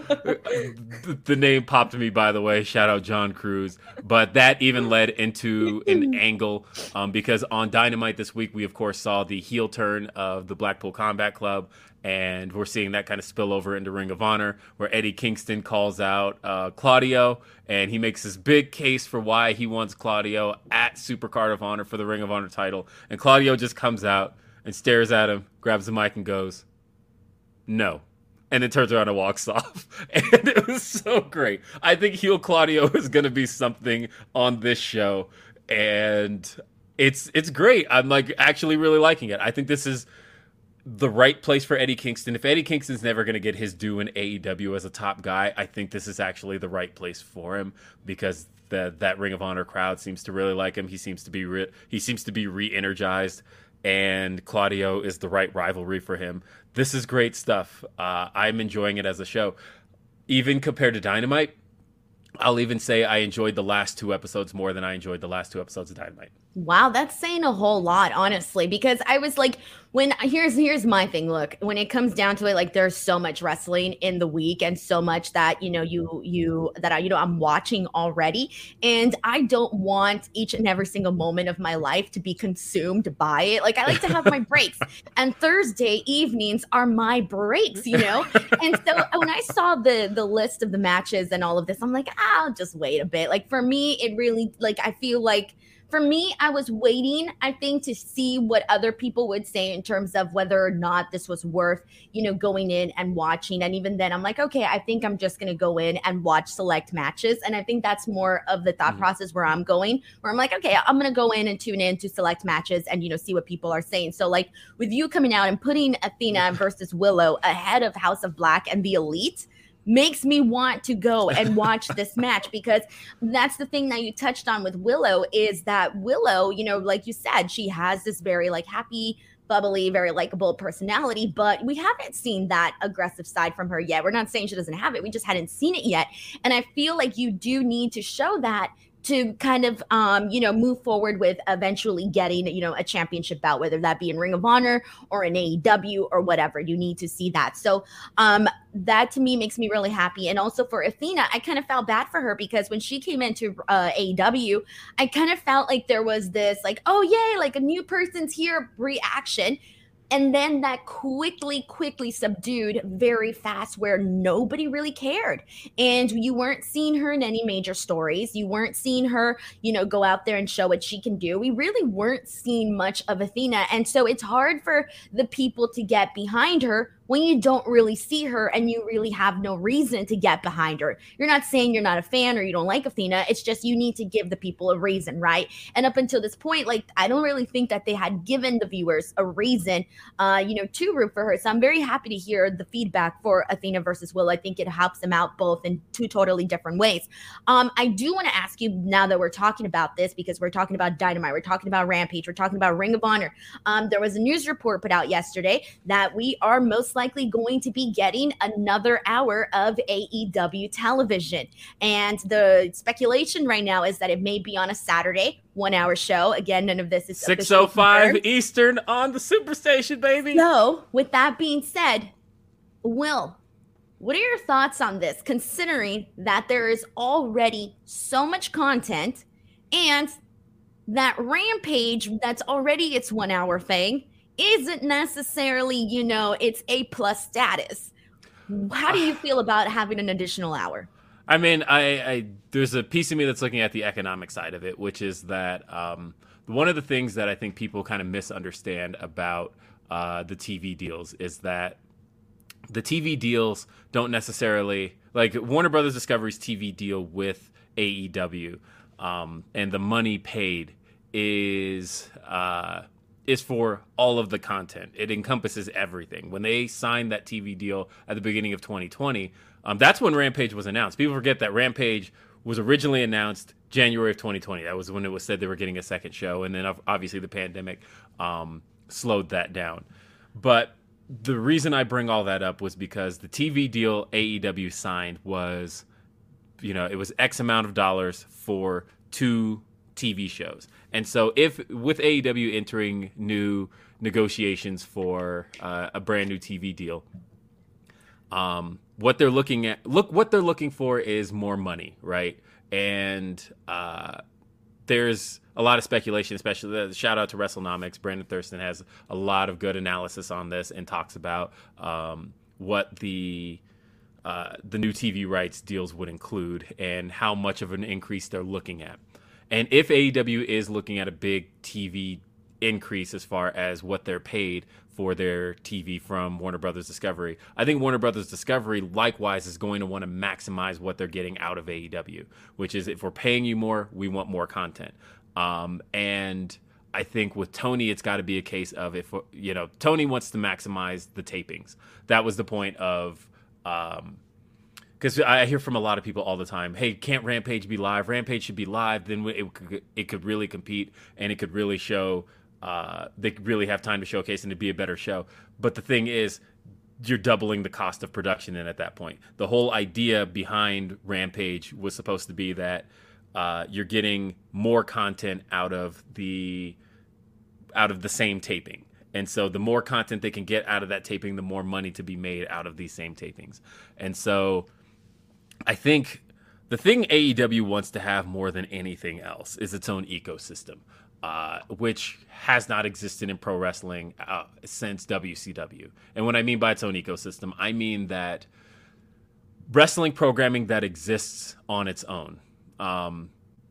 the, the name popped to me, by the way. Shout out John Cruz. But that even led into an angle um, because on Dynamite this week, we, of course, saw the heel turn of the Blackpool Combat Club. And we're seeing that kind of spill over into Ring of Honor, where Eddie Kingston calls out uh, Claudio, and he makes this big case for why he wants Claudio at Supercard of Honor for the Ring of Honor title. And Claudio just comes out and stares at him, grabs the mic, and goes, "No." And then turns around and walks off. And it was so great. I think heel Claudio is going to be something on this show. And it's it's great. I'm like actually really liking it. I think this is the right place for Eddie Kingston. If Eddie Kingston's never going to get his due in A E W as a top guy, I think this is actually the right place for him because the, that Ring of Honor crowd seems to really like him. He seems to be re- he seems to be re-energized, and Claudio is the right rivalry for him. This is great stuff. Uh, I'm enjoying it as a show. Even compared to Dynamite, I'll even say I enjoyed the last two episodes more than I enjoyed the last two episodes of Dynamite. Wow, that's saying a whole lot, honestly, because I was like, when here's here's my thing. Look, when it comes down to it, like there's so much wrestling in the week and so much that, you know, you you that I, you know, I'm watching already. And I don't want each and every single moment of my life to be consumed by it. Like I like to have my breaks. And Thursday evenings are my breaks, you know? And so when I saw the the list of the matches and all of this, I'm like, I'll just wait a bit. Like for me, it really like I feel like For me, I was waiting, I think, to see what other people would say in terms of whether or not this was worth, you know, going in and watching. And even then, I'm like, okay, I think I'm just going to go in and watch select matches. And I think that's more of the thought mm-hmm. process where I'm going, where I'm like, okay, I'm going to go in and tune in to select matches and, you know, see what people are saying. So like with you coming out and putting Athena versus Willow ahead of House of Black and the Elite, makes me want to go and watch this match, because that's the thing that you touched on with Willow, is that Willow, you know, like you said, she has this very like happy, bubbly, very likable personality, but we haven't seen that aggressive side from her yet. We're not saying she doesn't have it. We just hadn't seen it yet. And I feel like you do need to show that to kind of, um, you know, move forward with eventually getting, you know, a championship bout, whether that be in Ring of Honor or in A E W or whatever. You need to see that. So um, that to me makes me really happy. And also for Athena, I kind of felt bad for her, because when she came into uh, A E W, I kind of felt like there was this like, oh, yay, like a new person's here reaction. And then that quickly, quickly subdued very fast, where nobody really cared. And you weren't seeing her in any major stories. You weren't seeing her, you know, go out there and show what she can do. We really weren't seeing much of Athena. And so it's hard for the people to get behind her when you don't really see her and you really have no reason to get behind her. You're not saying you're not a fan or you don't like Athena. It's just you need to give the people a reason, right? And up until this point, like, I don't really think that they had given the viewers a reason, uh, you know, to root for her. So I'm very happy to hear the feedback for Athena versus Will. I think it helps them out both in two totally different ways. Um, I do want to ask you, now that we're talking about this, because we're talking about Dynamite, we're talking about Rampage, we're talking about Ring of Honor. Um, there was a news report put out yesterday that we are most likely going to be getting another hour of A E W television. And the speculation right now is that it may be on a Saturday, one hour show. Again, none of this is six oh five Eastern on the Superstation, baby. So with that being said, Will, what are your thoughts on this, considering that there is already so much content and that Rampage, that's already its one hour thing, isn't necessarily, you know, it's A plus status. How do you feel about having an additional hour? I mean, I, I there's a piece of me that's looking at the economic side of it, which is that um, one of the things that I think people kind of misunderstand about uh, the T V deals is that the T V deals don't necessarily, like Warner Brothers Discovery's T V deal with A E W, um, and the money paid is uh, is for all of the content. It encompasses everything. When they signed that T V deal at the beginning of twenty twenty, um, that's when Rampage was announced. People forget that Rampage was originally announced January of twenty twenty. That was when it was said they were getting a second show, and then obviously the pandemic um, slowed that down. But the reason I bring all that up was because the T V deal A E W signed was, you know, it was X amount of dollars for two T V shows. And so if with A E W entering new negotiations for uh, a brand new T V deal, um, what they're looking at, look, what they're looking for is more money, right? And uh, there's a lot of speculation, especially the shout out to WrestleNomics. Brandon Thurston has a lot of good analysis on this and talks about um, what the uh, the new T V rights deals would include and how much of an increase they're looking at. And if A E W is looking at a big T V increase as far as what they're paid for their T V from Warner Brothers Discovery, I think Warner Brothers Discovery likewise is going to want to maximize what they're getting out of A E W, which is if we're paying you more, we want more content. Um, and I think with Tony, it's got to be a case of if, you know, Tony wants to maximize the tapings. That was the point of, um, because I hear from a lot of people all the time, hey, can't Rampage be live? Rampage should be live. Then it could, it could really compete and it could really show, uh, they could really have time to showcase and it'd be a better show. But the thing is, you're doubling the cost of production in at that point. The whole idea behind Rampage was supposed to be that uh, you're getting more content out of the out of the same taping. And so the more content they can get out of that taping, the more money to be made out of these same tapings. And so I think the thing A E W wants to have more than anything else is its own ecosystem, uh, which has not existed in pro wrestling uh, since W C W. And what I mean by its own ecosystem, I mean that wrestling programming that exists on its own, um,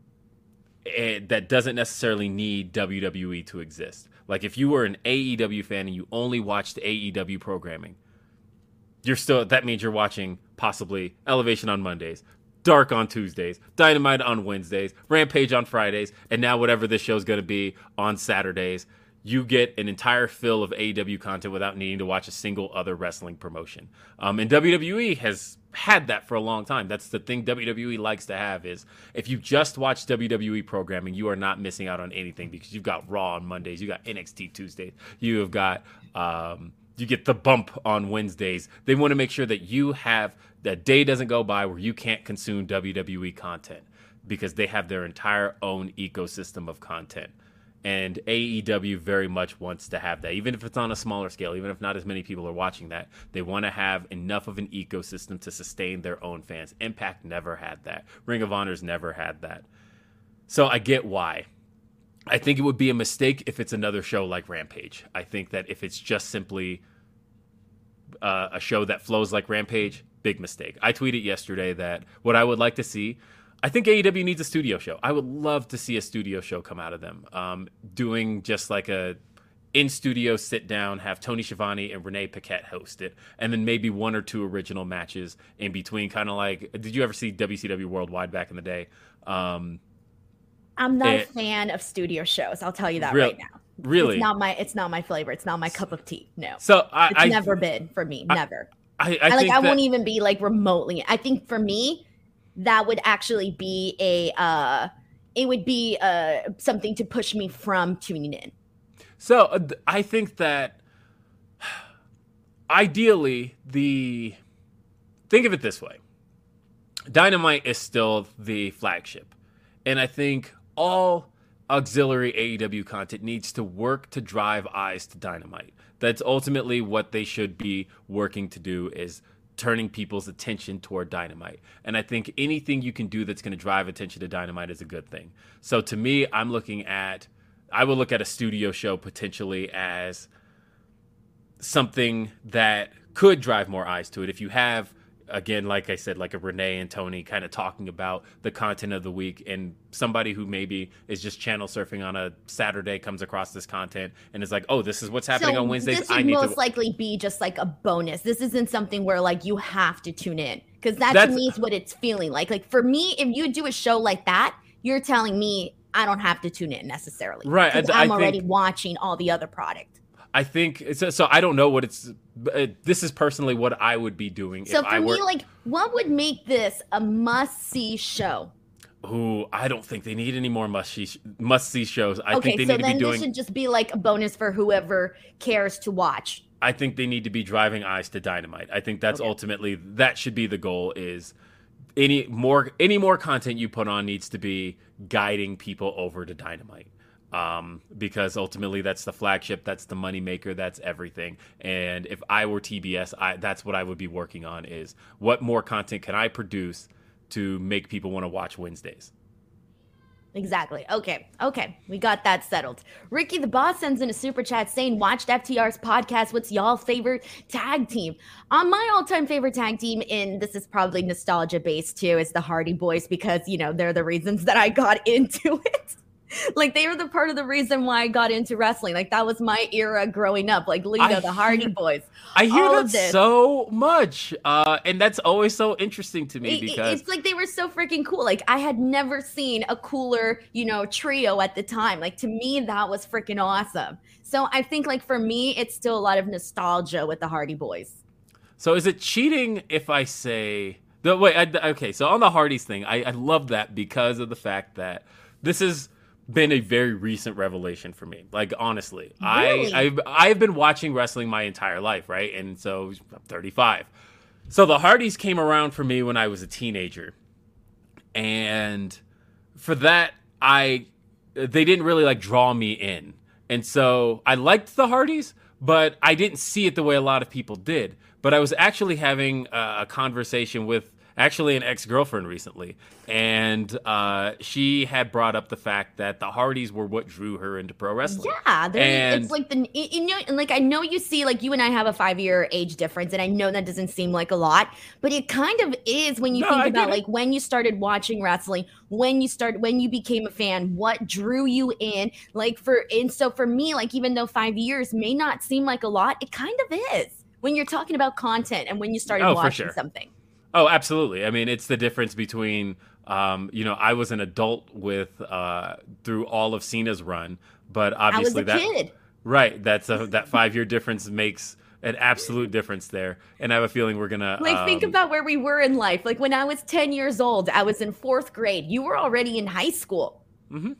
it, that doesn't necessarily need W W E to exist. Like if you were an A E W fan and you only watched A E W programming, you're still, that means you're watching possibly Elevation on Mondays, Dark on Tuesdays, Dynamite on Wednesdays, Rampage on Fridays, and now whatever this show's going to be on Saturdays. You get an entire fill of A E W content without needing to watch a single other wrestling promotion. Um, and W W E has had that for a long time. That's the thing W W E likes to have is if you just watch W W E programming, you are not missing out on anything because you've got Raw on Mondays, you got N X T Tuesdays, you have got um, you get the bump on Wednesdays. They want to make sure that you have that day doesn't go by where you can't consume W W E content because they have their entire own ecosystem of content. And A E W very much wants to have that, even if it's on a smaller scale, even if not as many people are watching that. They want to have enough of an ecosystem to sustain their own fans. Impact never had that. Ring of Honor's never had that. So I get why. I think it would be a mistake if it's another show like Rampage. I think that if it's just simply uh, a show that flows like Rampage, big mistake. I tweeted yesterday that what I would like to see, I think A E W needs a studio show. I would love to see a studio show come out of them. Um, doing just like a in-studio sit-down, have Tony Schiavone and Renee Paquette host it, and then maybe one or two original matches in between. Kind of like, did you ever see W C W Worldwide back in the day? Um, I'm not and, a fan of studio shows. I'll tell you that real, right now. Really? It's not my it's not my flavor. It's not my cup of tea. No. So I, it's I, never been for me. I, never. I, I, I like think I that, won't even be like remotely. I think for me, that would actually be a uh it would be uh something to push me from tuning in. So uh, I think that ideally the think of it this way. Dynamite is still the flagship. And I think all auxiliary A E W content needs to work to drive eyes to Dynamite. That's ultimately what they should be working to do, is turning people's attention toward Dynamite. And I think anything you can do that's going to drive attention to Dynamite is a good thing. So to me, I'm looking at, I would look at a studio show potentially as something that could drive more eyes to it. If you have, again, like I said, like a Renee and Tony kind of talking about the content of the week, and somebody who maybe is just channel surfing on a Saturday comes across this content and is like, oh, this is what's happening so on Wednesdays. This would I need most to likely be just like a bonus. This isn't something where like you have to tune in, because that That's, to me is what it's feeling like. Like for me, if you do a show like that, you're telling me I don't have to tune in necessarily. Right. I, I I'm already think, watching all the other product. I think so. So I don't know what it's. Uh, this is personally what I would be doing. So if for I were, me, like, what would make this a must-see show? Ooh, I don't think they need any more must-see must-see shows. I okay, think they so need to then be doing. this should just be like a bonus for whoever cares to watch. I think they need to be driving eyes to Dynamite. I think that's okay. ultimately that should be the goal. Is any more any more content you put on needs to be guiding people over to Dynamite. Um, because ultimately that's the flagship, that's the moneymaker, that's everything. And if I were T B S, I, that's what I would be working on is what more content can I produce to make people want to watch Wednesdays? Exactly. Okay. Okay. We got that settled. Ricky the Boss sends in a super chat saying, watched F T R's podcast. What's y'all favorite tag team? On my all-time favorite tag team, and this is probably nostalgia based too, is the Hardy Boys, because, you know, they're the reasons that I got into it. Like, they were the part of the reason why I got into wrestling. Like, that was my era growing up. Like, Lita, the Hardy Boys. I hear all that so much. Uh, and that's always so interesting to me it, because... It's like they were so freaking cool. Like, I had never seen a cooler, you know, trio at the time. Like, to me, that was freaking awesome. So I think, like, for me, it's still a lot of nostalgia with the Hardy Boys. So is it cheating if I say... The, wait, I, okay, so on the Hardys thing, I, I love that because of the fact that this is... been a very recent revelation for me. Like, honestly, really? I, I've, I've been watching wrestling my entire life, right? And so I'm thirty-five. So the Hardys came around for me when I was a teenager. And for that, I, they didn't really like draw me in. And so I liked the Hardys, but I didn't see it the way a lot of people did. But I was actually having a, a conversation with actually an ex-girlfriend recently, and uh, she had brought up the fact that the Hardys were what drew her into pro wrestling. Yeah, and it's like the you know, and like I know you see, like, you and I have a five-year age difference, and I know that doesn't seem like a lot, but it kind of is when you No, think I about get it. like when you started watching wrestling, when you started, when you became a fan, what drew you in. Like for and so for me, like even though five years may not seem like a lot, it kind of is when you're talking about content and when you started Oh, for watching sure. something. Oh, absolutely. I mean, it's the difference between, um, you know, I was an adult with uh, through all of Cena's run, but obviously I was a that kid. right. That's a, that five year difference makes an absolute difference there, and I have a feeling we're gonna Like, um, think about where we were in life. Like when I was ten years old, I was in fourth grade. You were already in high school. Mm-hmm.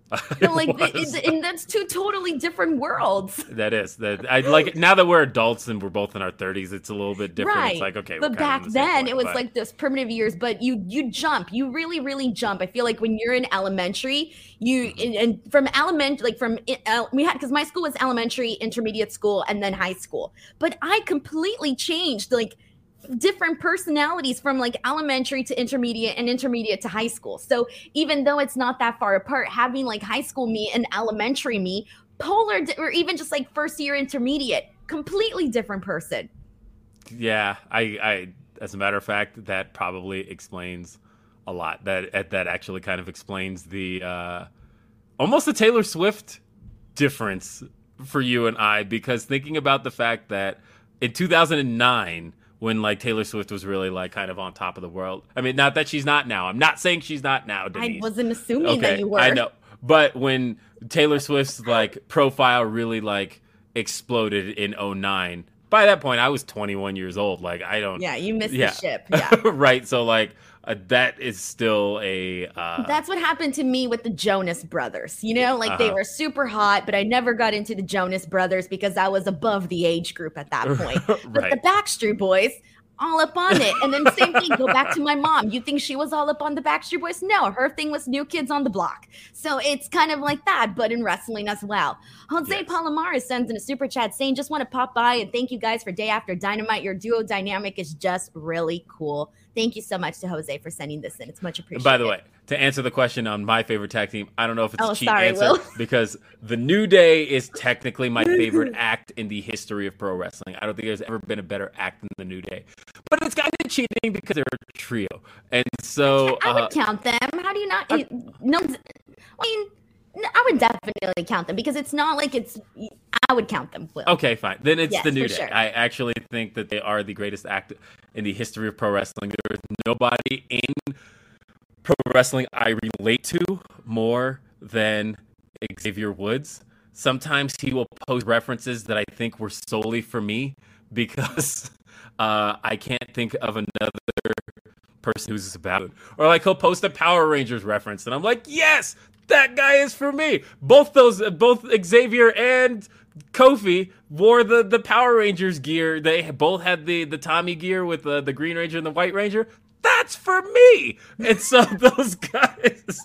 So like, it, it, and that's two totally different worlds. That is that I like now that we're adults and we're both in our thirties, it's a little bit different. Right. It's like, okay, but we're back kind of in the same then point, it was but- like those primitive years, but you you jump, you really really jump. I feel like when you're in elementary, you Mm-hmm. and, and from element like from el- we had because my school was elementary, intermediate school, and then high school. But I completely changed like different personalities from like elementary to intermediate and intermediate to high school. So even though it's not that far apart, having like high school me and elementary me, polar di- or even just like first year intermediate, completely different person. Yeah, I, I, as a matter of fact, that probably explains a lot. That that actually kind of explains the uh, almost the Taylor Swift difference for you and I, because thinking about the fact that in two thousand nine, when like Taylor Swift was really like kind of on top of the world. I mean, not that she's not now. I'm not saying she's not now, Denise. I wasn't assuming Okay, that you were. I know. But when Taylor Swift's like profile really like exploded in oh nine, by that point I was twenty-one years old. Like I don't Yeah, you missed Yeah. the ship. Yeah. right. So like uh, that is still a uh That's what happened to me with the Jonas Brothers. You know, like they Uh-huh. were super hot, but I never got into the Jonas Brothers because I was above the age group at that point. But Right. the Backstreet Boys, all up on it. And then same thing, go back to my mom. You think she was all up on the Backstreet Boys? No, her thing was New Kids on the Block. So it's kind of like that, but in wrestling as well. Jose Yes. Palomares sends in a super chat saying, just want to pop by and thank you guys for Day After Dynamite. Your duo dynamic is just really cool. Thank you so much to Jose for sending this in. It's much appreciated. By the way, to answer the question on my favorite tag team, I don't know if it's Oh, a cheap sorry, answer Will. because the New Day is technically my favorite act in the history of pro wrestling. I don't think there's ever been a better act than the New Day. But it's kind of cheating because they're a trio. And so I would uh, count them. How do you not? No, I mean, no, I would definitely count them because it's not like it's. I would count them. Will. okay, fine. Then it's Yes, the New for Day. sure. I actually think that they are the greatest act in the history of pro wrestling. There's nobody in pro wrestling I relate to more than Xavier Woods. Sometimes he will post references that I think were solely for me because uh, I can't think of another person who's about it. Or like he'll post a Power Rangers reference and I'm like, yes, that guy is for me. Both those, both Xavier and Kofi wore the, the Power Rangers gear. They both had the, the Tommy gear with the, the Green Ranger and the White Ranger. that's for me. And so those guys,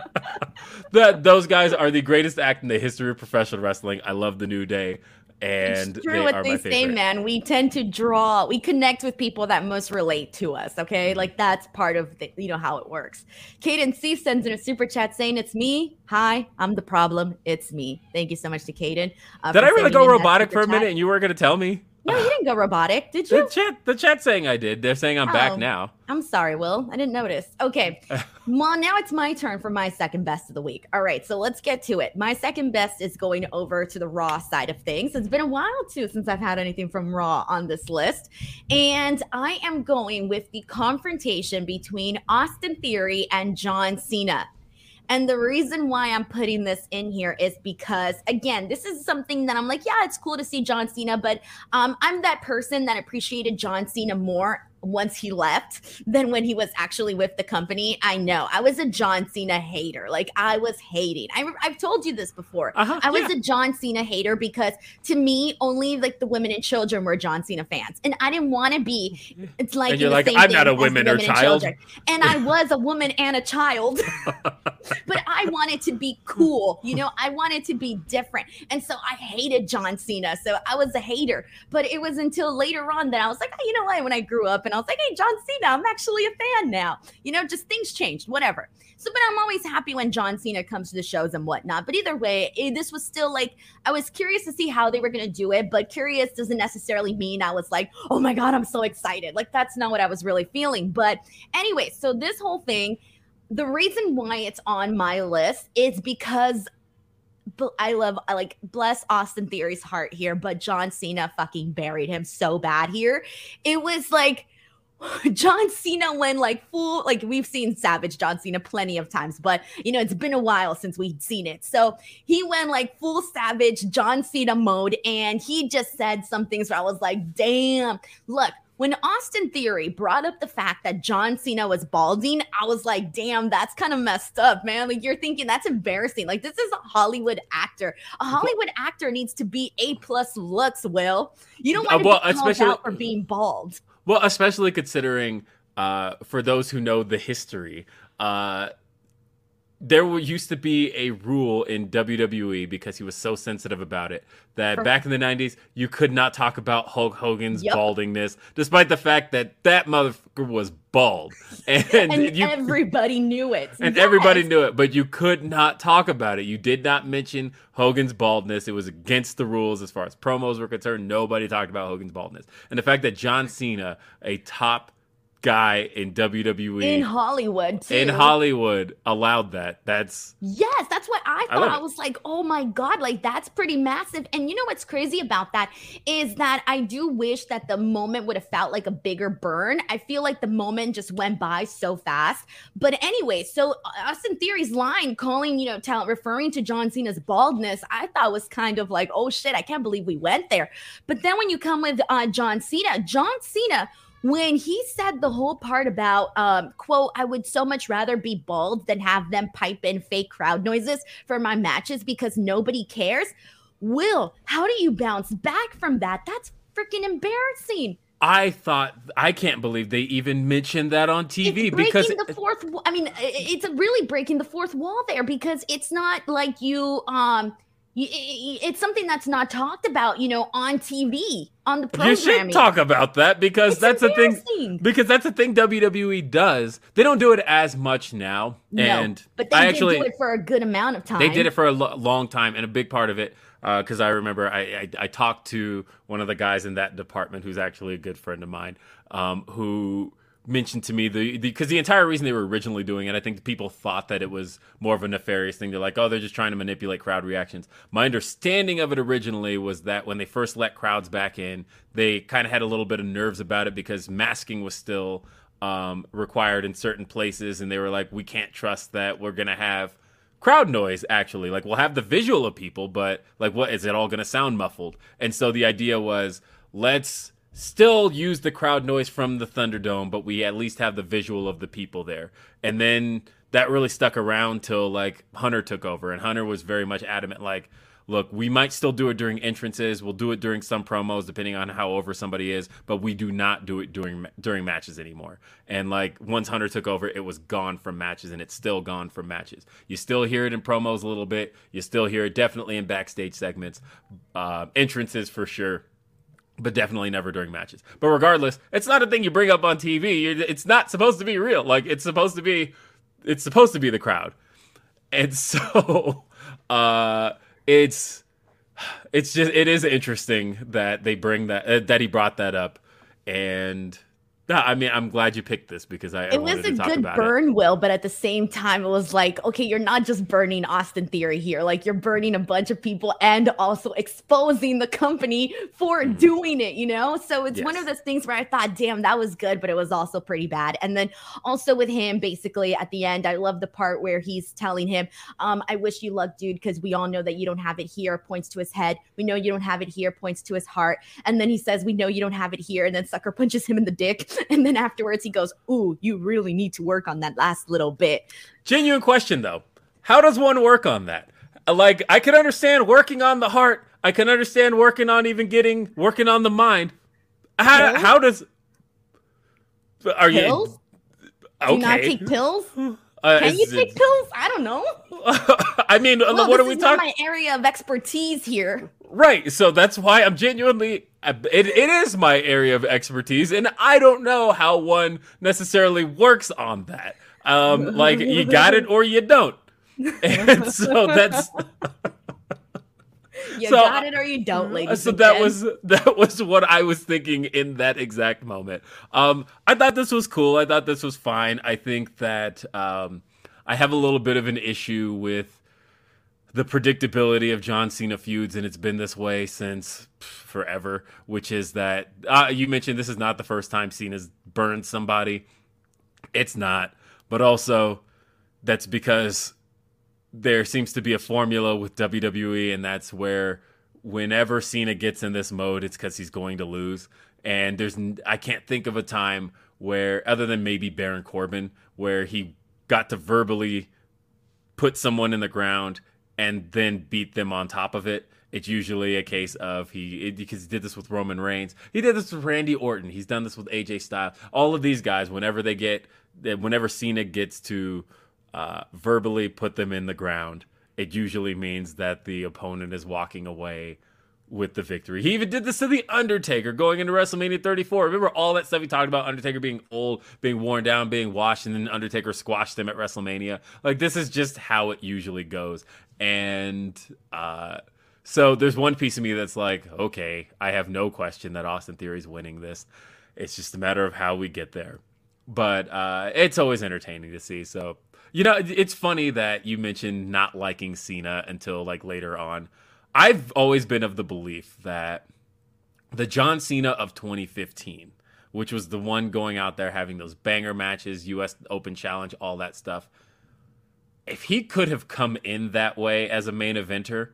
that those guys are the greatest act in the history of professional wrestling. I love the New Day. And it's true they what are they my say, favorite. man. We tend to draw, we connect with people that most relate to us. Okay, like that's part of the, you know how it works. Caden C sends in a super chat saying, "It's me. Hi, I'm the problem. It's me." Thank you so much to Caden. Uh, Did I really go robotic for a chat. minute, and you weren't going to tell me? No, you didn't go robotic, did you? The chat, the chat saying I did. They're saying I'm oh, back now. I'm sorry, Will. I didn't notice. Okay. Well, now it's my turn for my second best of the week. All right, so let's get to it. My second best is going over to the Raw side of things. It's been a while, too, since I've had anything from Raw on this list. And I am going with the confrontation between Austin Theory and John Cena. And the reason why I'm putting this in here is because, again, this is something that I'm like, yeah, it's cool to see John Cena, but um, I'm that person that appreciated John Cena more once he left than when he was actually with the company. I know I was a John Cena hater. Like I was hating. I, I've told you this before. Uh-huh, I was yeah. a John Cena hater because to me, only like the women and children were John Cena fans. And I didn't want to be, it's like, and you're like, I'm not a woman or child. And, and I was a woman and a child, but I wanted to be cool. You know, I wanted to be different. And so I hated John Cena. So I was a hater, but it was until later on that I was like, oh, you know what, when I grew up and I was like, hey, John Cena, I'm actually a fan now. You know, just things changed, whatever. So, but I'm always happy when John Cena comes to the shows and whatnot. But either way, it, this was still like, I was curious to see how they were going to do it. But curious doesn't necessarily mean I was like, oh my God, I'm so excited. Like, that's not what I was really feeling. But anyway, so this whole thing, the reason why it's on my list is because I love, I like, bless Austin Theory's heart here, but John Cena fucking buried him so bad here. It was like, John Cena went like full, like we've seen Savage John Cena plenty of times, but you know, it's been a while since we'd seen it. So he went like full Savage John Cena mode and he just said some things where I was like, damn, look, when Austin Theory brought up the fact that John Cena was balding, I was like, damn, that's kind of messed up, man. Like you're thinking that's embarrassing. Like this is a Hollywood actor. A Hollywood actor needs to be A plus looks, Will. You don't want to uh, well, be called out for being bald. Well, especially considering uh, for those who know the history, uh, there used to be a rule in W W E because he was so sensitive about it that for- back in the nineties, you could not talk about Hulk Hogan's yep. baldingness, despite the fact that that motherfucker was bald. And, and you, everybody knew it. And yes. everybody knew it, but you could not talk about it. You did not mention Hogan's baldness. It was against the rules as far as promos were concerned. Nobody talked about Hogan's baldness. And the fact that John Cena, a top guy in W W E in Hollywood too. in Hollywood allowed that. That's yes, that's what I thought. I, I was like, oh my God, like that's pretty massive. And you know what's crazy about that is that I do wish that the moment would have felt like a bigger burn. I feel like the moment just went by so fast. But anyway, so Austin Theory's line calling, you know, talent referring to John Cena's baldness, I thought was kind of like, oh shit, I can't believe we went there. But then when you come with uh, John Cena, John Cena, when he said the whole part about, um, quote, I would so much rather be bald than have them pipe in fake crowd noises for my matches because nobody cares. Will, how do you bounce back from that? That's freaking embarrassing. I thought, I can't believe they even mentioned that on T V. It's breaking because the fourth, I mean, it's really breaking the fourth wall there because it's not like you, um, it's something that's not talked about, you know, on T V, on the programming. You should talk about that because it's that's the thing. Because that's the thing W W E does. They don't do it as much now. No, and but they I did actually, do it for a good amount of time. They did it for a lo- long time, and a big part of it, because uh, I remember I, I, I talked to one of the guys in that department who's actually a good friend of mine, um, who mentioned to me the because the, the entire reason they were originally doing it, I think people thought that it was more of a nefarious thing. They're like, oh, they're just trying to manipulate crowd reactions. My understanding of it originally was that when they first let crowds back in, they kind of had a little bit of nerves about it because masking was still um, required in certain places, and they were like, we can't trust that we're gonna have crowd noise. Actually, like we'll have the visual of people, but like, what is it all gonna sound muffled? And so the idea was, let's still use the crowd noise from the Thunderdome, but we at least have the visual of the people there. And then that really stuck around till like Hunter took over, and Hunter was very much adamant, like, look, we might still do it during entrances. We'll do it during some promos, depending on how over somebody is, but we do not do it during during matches anymore. And like once Hunter took over, it was gone from matches, and it's still gone from matches. You still hear it in promos a little bit. You still hear it definitely in backstage segments, uh, entrances for sure, but definitely never during matches. But regardless, it's not a thing you bring up on T V. It's not supposed to be real. Like it's supposed to be, it's supposed to be the crowd, and so. uh It's, it's just, it is interesting that they bring that, uh, that he brought that up. And no, I mean, I'm glad you picked this because I, I it wanted was a to talk good about burn, it. Will, but at the same time, it was like, okay, you're not just burning Austin Theory here. Like you're burning a bunch of people and also exposing the company for mm. doing it, you know? So it's yes. one of those things where I thought, damn, that was good, but it was also pretty bad. And then also with him, basically at the end, I love the part where he's telling him, um, I wish you luck, dude, because we all know that you don't have it here, points to his head. We know you don't have it here, points to his heart. And then he says, we know you don't have it here. And then Sucker punches him in the dick. And then afterwards he goes, ooh, you really need to work on that last little bit. Genuine question, though. How does one work on that? Like, I can understand working on the heart. I can understand working on even getting, working on the mind. How, pills? how does... Are pills? you... Okay. Do you not take pills? Uh, can you take pills? I don't know. I mean, well, what are we talking? This is my area of expertise here. Right. So that's why I'm genuinely, it, it is my area of expertise. And I don't know how one necessarily works on that. Um, like you got it or you don't. And so that's. You so, got it or you don't, ladies. So that was that was what I was thinking in that exact moment. Um, I thought this was cool. I thought this was fine. I think that um, I have a little bit of an issue with the predictability of John Cena feuds, and it's been this way since forever, which is that uh, you mentioned this is not the first time Cena's burned somebody. It's not. But also, that's because there seems to be a formula with W W E, and that's where whenever Cena gets in this mode, it's because he's going to lose. And there's, I can't think of a time where, other than maybe Baron Corbin, where he got to verbally put someone in the ground and then beat them on top of it. It's usually a case of he, it, because he did this with Roman Reigns. He did this with Randy Orton. He's done this with A J Styles. All of these guys, whenever they get, whenever Cena gets to uh, verbally put them in the ground, it usually means that the opponent is walking away with the victory. He even did this to The Undertaker going into WrestleMania thirty-four. Remember all that stuff he talked about, Undertaker being old, being worn down, being washed, and then Undertaker squashed him at WrestleMania. Like, this is just how it usually goes. And uh, so there's one piece of me that's like, okay, I have no question that Austin Theory's winning this. It's just a matter of how we get there. But uh, it's always entertaining to see. So, you know, it's funny that you mentioned not liking Cena until like later on. I've always been of the belief that the John Cena of twenty fifteen, which was the one going out there having those banger matches, U S Open Challenge, all that stuff, if he could have come in that way as a main eventer,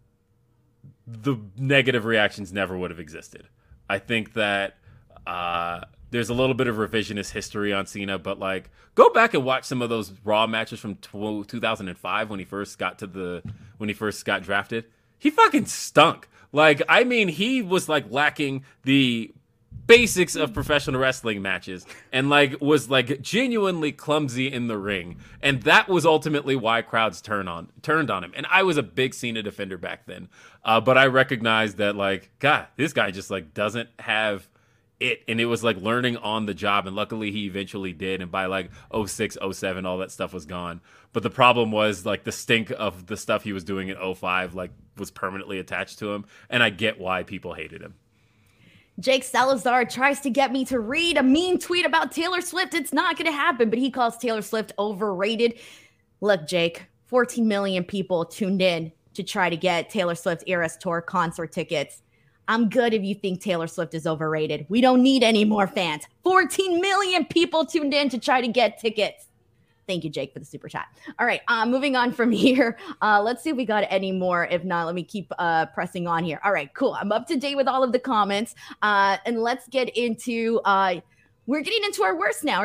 the negative reactions never would have existed. I think that uh, there's a little bit of revisionist history on Cena, but like, go back and watch some of those Raw matches from two thousand five when he first got to the when he first got drafted. He fucking stunk. Like, I mean, he was like lacking the basics of professional wrestling matches and like was like genuinely clumsy in the ring. And that was ultimately why crowds turn on turned on him. And I was a big Cena defender back then. Uh, but I recognized that like, God, this guy just like doesn't have it. And it was like learning on the job. And luckily he eventually did. And by like oh six, oh seven, all that stuff was gone. But the problem was like the stink of the stuff he was doing in oh five like was permanently attached to him. And I get why people hated him. Jake Salazar tries to get me to read a mean tweet about Taylor Swift. It's not going to happen, but he calls Taylor Swift overrated. Look, Jake, fourteen million people tuned in to try to get Taylor Swift Eras Tour concert tickets. I'm good if you think Taylor Swift is overrated. We don't need any more fans. fourteen million people tuned in to try to get tickets. Thank you, Jake, for the super chat. All right, uh, moving on from here. Uh, let's see if we got any more. If not, let me keep uh, pressing on here. All right, cool. I'm up to date with all of the comments. Uh, and let's get into, uh, we're getting into our worst now. Or did,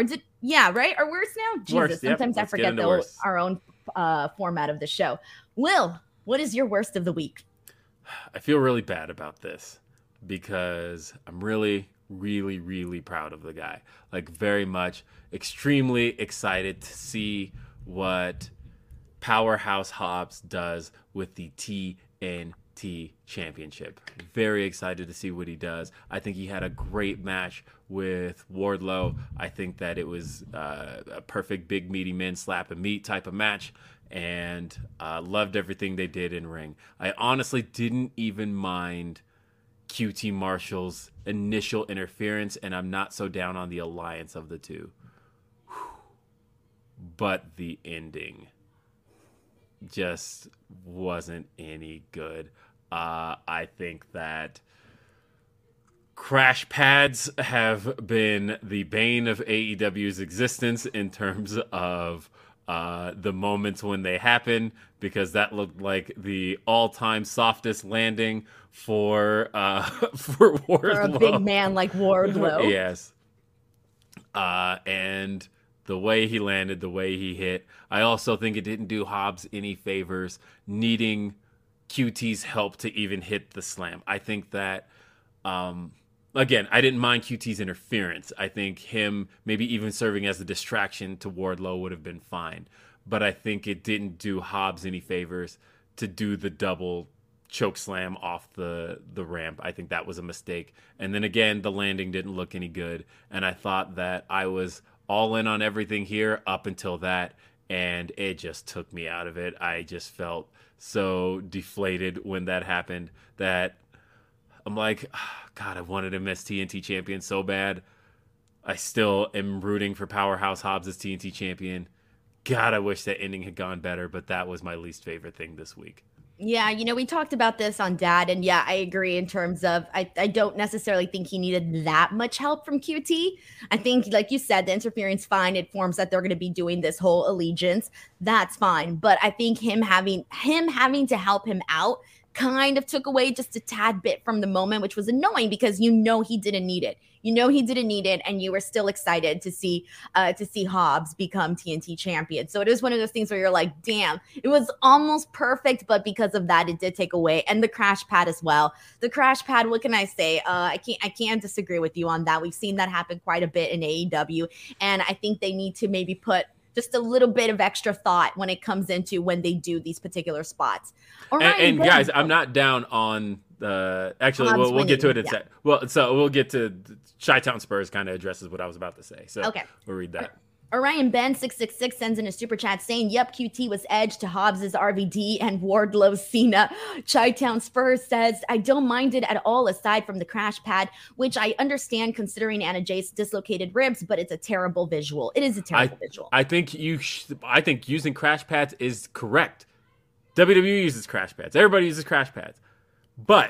Yeah, right? Our worst now? Jesus, Worst, yep. sometimes I Let's get forget into the, worst. our own uh, format of the show. Will, what is your worst of the week? I feel really bad about this because I'm really, really, really proud of the guy. Like, very much, extremely excited to see what Powerhouse Hobbs does with the T N T Championship. Very excited to see what he does. I think he had a great match with Wardlow. I think that it was uh, a perfect big meaty men slap and meat type of match, and uh, loved everything they did in ring. I honestly didn't even mind Q T Marshall's initial interference, and I'm not so down on the alliance of the two. Whew. But the ending just wasn't any good. Uh, I think that crash pads have been the bane of A E W's existence in terms of uh, the moments when they happen, because that looked like the all-time softest landing for uh, for Wardlow. For a big man like Wardlow. Yes. Uh, and the way he landed, the way he hit. I also think it didn't do Hobbs any favors needing Q T's help to even hit the slam. I think that, um, again, I didn't mind Q T's interference. I think him maybe even serving as a distraction to Wardlow would have been fine. But I think it didn't do Hobbs any favors to do the double choke slam off the, the ramp. I think that was a mistake. And then again, the landing didn't look any good. And I thought that I was all in on everything here up until that, and it just took me out of it. I just felt so deflated when that happened that I'm like, oh, God, I wanted him as T N T champion so bad. I still am rooting for Powerhouse Hobbs as T N T champion. God, I wish that ending had gone better, but that was my least favorite thing this week. Yeah, you know, we talked about this on Dad, and yeah, I agree in terms of I, I don't necessarily think he needed that much help from Q T. I think, like you said, the interference, fine. It forms that they're going to be doing this whole allegiance. That's fine. But I think him having him having to help him out kind of took away just a tad bit from the moment, which was annoying because you know he didn't need it. You know he didn't need it, and you were still excited to see uh, to see Hobbs become T N T champion. So it is one of those things where you're like, damn, it was almost perfect, but because of that, it did take away. And the crash pad as well. The crash pad, what can I say? Uh, I can't I can't disagree with you on that. We've seen that happen quite a bit in A E W, and I think they need to maybe put just a little bit of extra thought when it comes into when they do these particular spots. All right, and, and guys, I'm not down on uh actually Hobbs we'll, we'll get to it in winning, a sec. Well, so we'll get to Chi-Town Spurs kind of addresses what I was about to say. So okay, we'll read that. Orion Ben six six six sends in a super chat saying, yep, Q T was edge to Hobbs's R V D and Wardlow's Cena. Chi-Town Spurs says, I don't mind it at all aside from the crash pad, which I understand considering Anna Jay's dislocated ribs, but it's a terrible visual. It is a terrible I, visual. I think you sh- I think using crash pads is correct. W W E uses crash pads. Everybody uses crash pads. But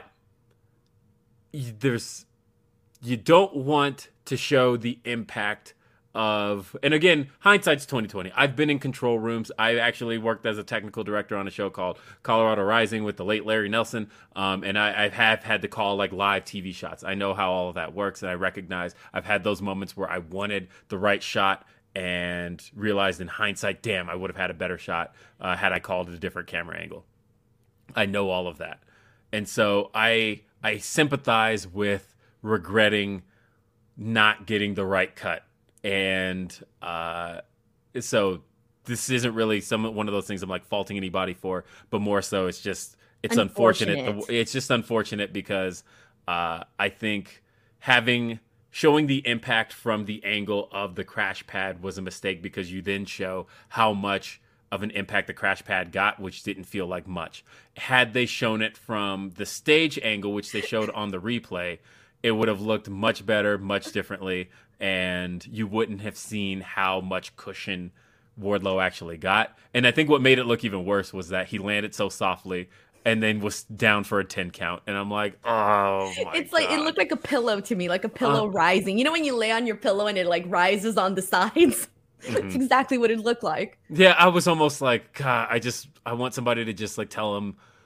there's you don't want to show the impact of, and again, hindsight's twenty twenty. I've been in control rooms. I actually worked as a technical director on a show called Colorado Rising with the late Larry Nelson, um, and I, I have had to call like live T V shots. I know how all of that works, and I recognize I've had those moments where I wanted the right shot and realized in hindsight, damn, I would have had a better shot uh, had I called it a different camera angle. I know all of that, and so I I sympathize with regretting not getting the right cut. And uh, so this isn't really some one of those things I'm like faulting anybody for, but more so it's just it's unfortunate. Unfortunate. It's just unfortunate because uh, I think having showing the impact from the angle of the crash pad was a mistake because you then show how much of an impact the crash pad got, which didn't feel like much. Had they shown it from the stage angle, which they showed on the replay, it would have looked much better, much differently, and you wouldn't have seen how much cushion Wardlow actually got. And I think what made it look even worse was that he landed so softly and then was down for a ten count. And I'm like, oh my It's like, God. it looked like a pillow to me, like a pillow Uh, rising. You know when you lay on your pillow and it like rises on the sides? Mhm. That's exactly what it looked like. Yeah, I was almost like, God, I just, I want somebody to just like tell him,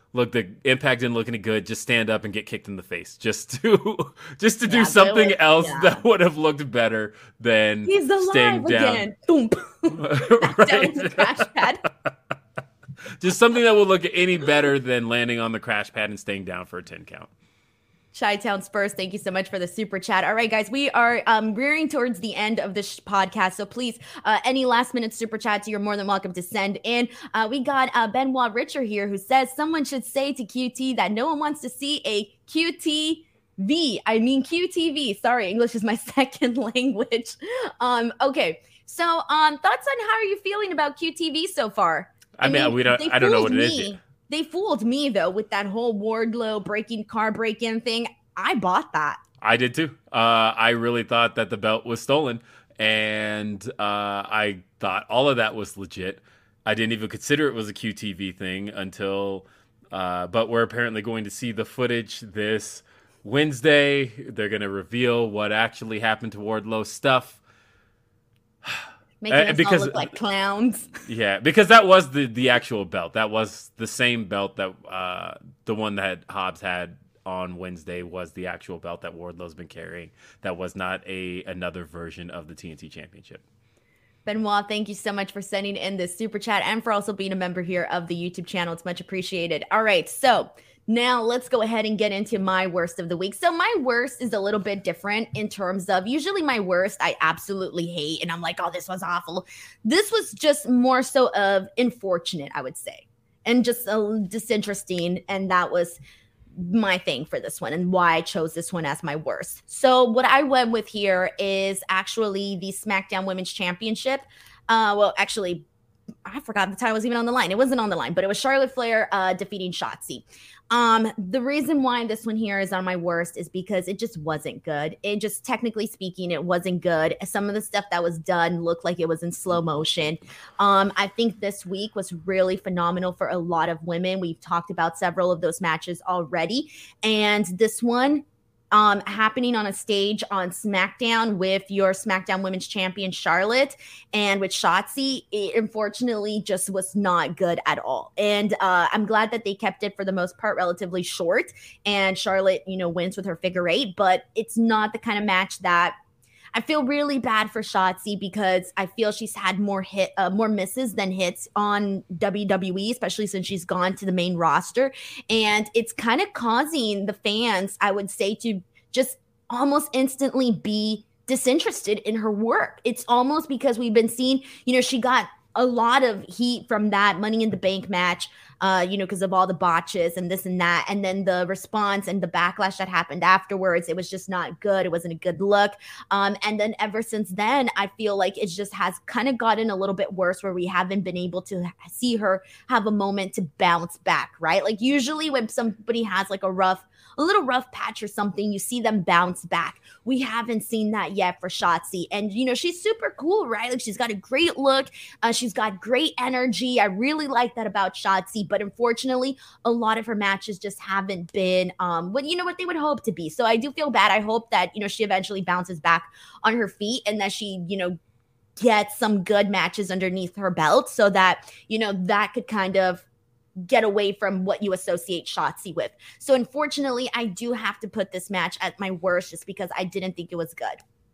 look, the Impact didn't look any good. Just stand up and get kicked in the face, just to just to Yeah, do but it something was- else yeah. that would have looked better than He's staying alive down. again. Boom. Right. Down to the crash pad. Just something that will look any better than landing on the crash pad and staying down for a ten count. Chi-Town Spurs, thank you so much for the super chat. All right, guys, we are um, rearing towards the end of this sh- podcast. So please, uh, any last minute super chats, you're more than welcome to send in. Uh, we got uh, Benoit Richer here who says someone should say to Q T that no one wants to see a Q T V. I mean Q T V. Sorry, English is my second language. Um, okay, so um, thoughts on how are you feeling about Q T V so far? I, mean, we don't. they I don't know fooled what it is me. yet. They fooled me, though, with that whole Wardlow breaking car break-in thing. I bought that. I did too. Uh, I really thought that the belt was stolen, and uh, I thought all of that was legit. I didn't even consider it was a Q T V thing until, uh, but we're apparently going to see the footage this Wednesday. They're going to reveal what actually happened to Wardlow's stuff. Making Uh, us because- all look like clowns. Yeah, because that was the, the actual belt. That was the same belt that uh, the one that Hobbs had on Wednesday was the actual belt that Wardlow's been carrying. That was not a another version of the T N T Championship. Benoit, thank you so much for sending in this super chat and for also being a member here of the YouTube channel. It's much appreciated. All right, so now let's go ahead and get into my worst of the week. So my worst is a little bit different in terms of usually my worst I absolutely hate and I'm like, oh, this was awful. This was just more so of unfortunate, I would say, and just uh, disinteresting. And that was my thing for this one and why I chose this one as my worst. So what I went with here is actually the SmackDown Women's Championship. Uh, well, actually, I forgot the title was even on the line. It wasn't on the line, but it was Charlotte Flair uh, defeating Shotzi. Um, the reason why this one here is on my worst is because it just wasn't good. It just, technically speaking, it wasn't good. Some of the stuff that was done looked like it was in slow motion. Um, I think this week was really phenomenal for a lot of women. We've talked about several of those matches already. And this one, Um, happening on a stage on SmackDown with your SmackDown Women's Champion Charlotte and with Shotzi, it unfortunately just was not good at all. And uh, I'm glad that they kept it for the most part relatively short. And Charlotte, you know, wins with her figure eight, but it's not the kind of match that I feel really bad for Shotzi because I feel she's had more hit, uh, more misses than hits on W W E, especially since she's gone to the main roster. And it's kind of causing the fans, I would say, to just almost instantly be disinterested in her work. It's almost because we've been seeing, you know, she got a lot of heat from that Money in the Bank match, uh, you know, because of all the botches and this and that. And then the response and the backlash that happened afterwards, it was just not good. It wasn't a good look. Um, and then ever since then, I feel like it just has kind of gotten a little bit worse where we haven't been able to see her have a moment to bounce back, right? Like usually when somebody has like a rough, a little rough patch or something, you see them bounce back. We haven't seen that yet for Shotzi. And, you know, she's super cool, right? Like she's got a great look. Uh, she's got great energy. I really like that about Shotzi. But unfortunately, a lot of her matches just haven't been um, what, you know, what they would hope to be. So I do feel bad. I hope that, you know, she eventually bounces back on her feet and that she, you know, gets some good matches underneath her belt so that, you know, that could kind of get away from what you associate Shotzi with. So unfortunately, I do have to put this match at my worst just because I didn't think it was good.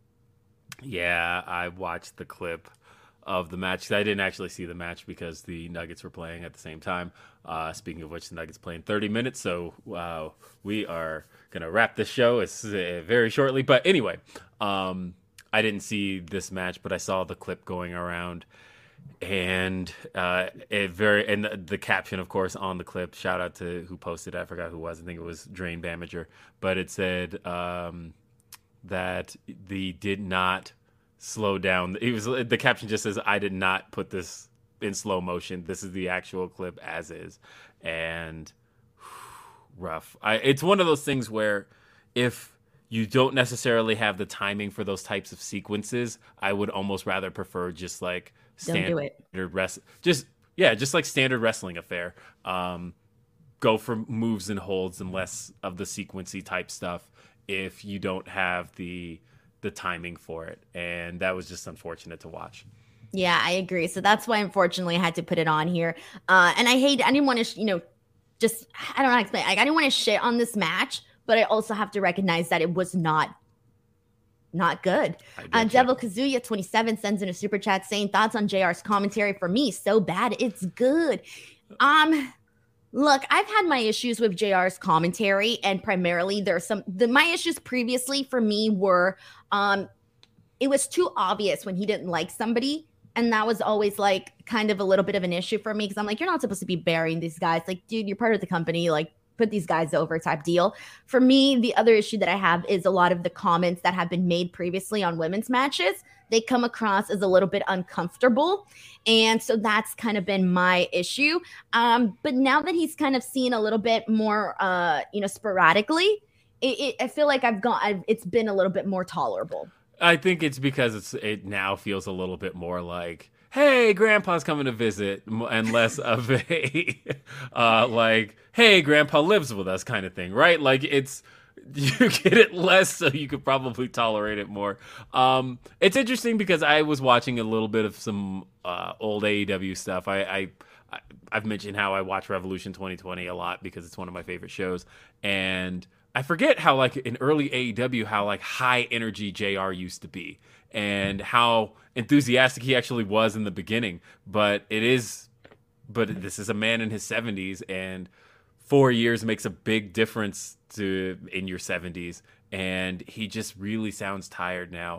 Yeah, I watched the clip of the match. I didn't actually see the match because the Nuggets were playing at the same time. Uh, speaking of which, the Nuggets play in thirty minutes, so uh, we are going to wrap this show it's, uh, very shortly. But anyway, um, I didn't see this match, but I saw the clip going around. And uh, it very and the, the caption, of course, on the clip. Shout out to who posted it. I forgot who it was. I think it was Drain Bamager. But it said um, that the did not slow down. It was the caption just says, "I did not put this in slow motion. This is the actual clip as is." And whew, rough. I, it's one of those things where if you don't necessarily have the timing for those types of sequences, I would almost rather prefer just like standard wrestling, just yeah, just like standard wrestling affair. Um, go for moves and holds and less of the sequency type stuff if you don't have the the timing for it. And that was just unfortunate to watch. Yeah, I agree. So that's why, unfortunately, I had to put it on here. Uh, and I hate, I didn't want to, you know, just, I don't know how to explain. Like, I didn't want to shit on this match, but I also have to recognize that it was not not good. Uh, Devil Kazuya twenty-seven sends in a super chat saying, thoughts on J R's commentary? For me, so bad it's good. Um, look, I've had my issues with J R's commentary, and primarily there's some the my issues previously for me were um it was too obvious when he didn't like somebody. And that was always like kind of a little bit of an issue for me, because I'm like, you're not supposed to be burying these guys. Like, dude, you're part of the company. Like, put these guys over type deal. For me, the other issue that I have is a lot of the comments that have been made previously on women's matches. They come across as a little bit uncomfortable. And so that's kind of been my issue. Um, but now that he's kind of seen a little bit more, uh, you know, sporadically, it, it, I feel like I've gone, I've, it's been a little bit more tolerable. I think it's because it's it now feels a little bit more like, hey, Grandpa's coming to visit, and less of a uh, like, hey, Grandpa lives with us kind of thing, right? Like, it's you get it less, so you could probably tolerate it more. Um, it's interesting because I was watching a little bit of some uh, old A E W stuff. I, I I've mentioned how I watch Revolution twenty twenty a lot because it's one of my favorite shows, and I forget how, like, in early A E W, how, like, high energy J R used to be and how enthusiastic he actually was in the beginning. But it is, but this is a man in his seventies, and four years makes a big difference to in your seventies. And he just really sounds tired now.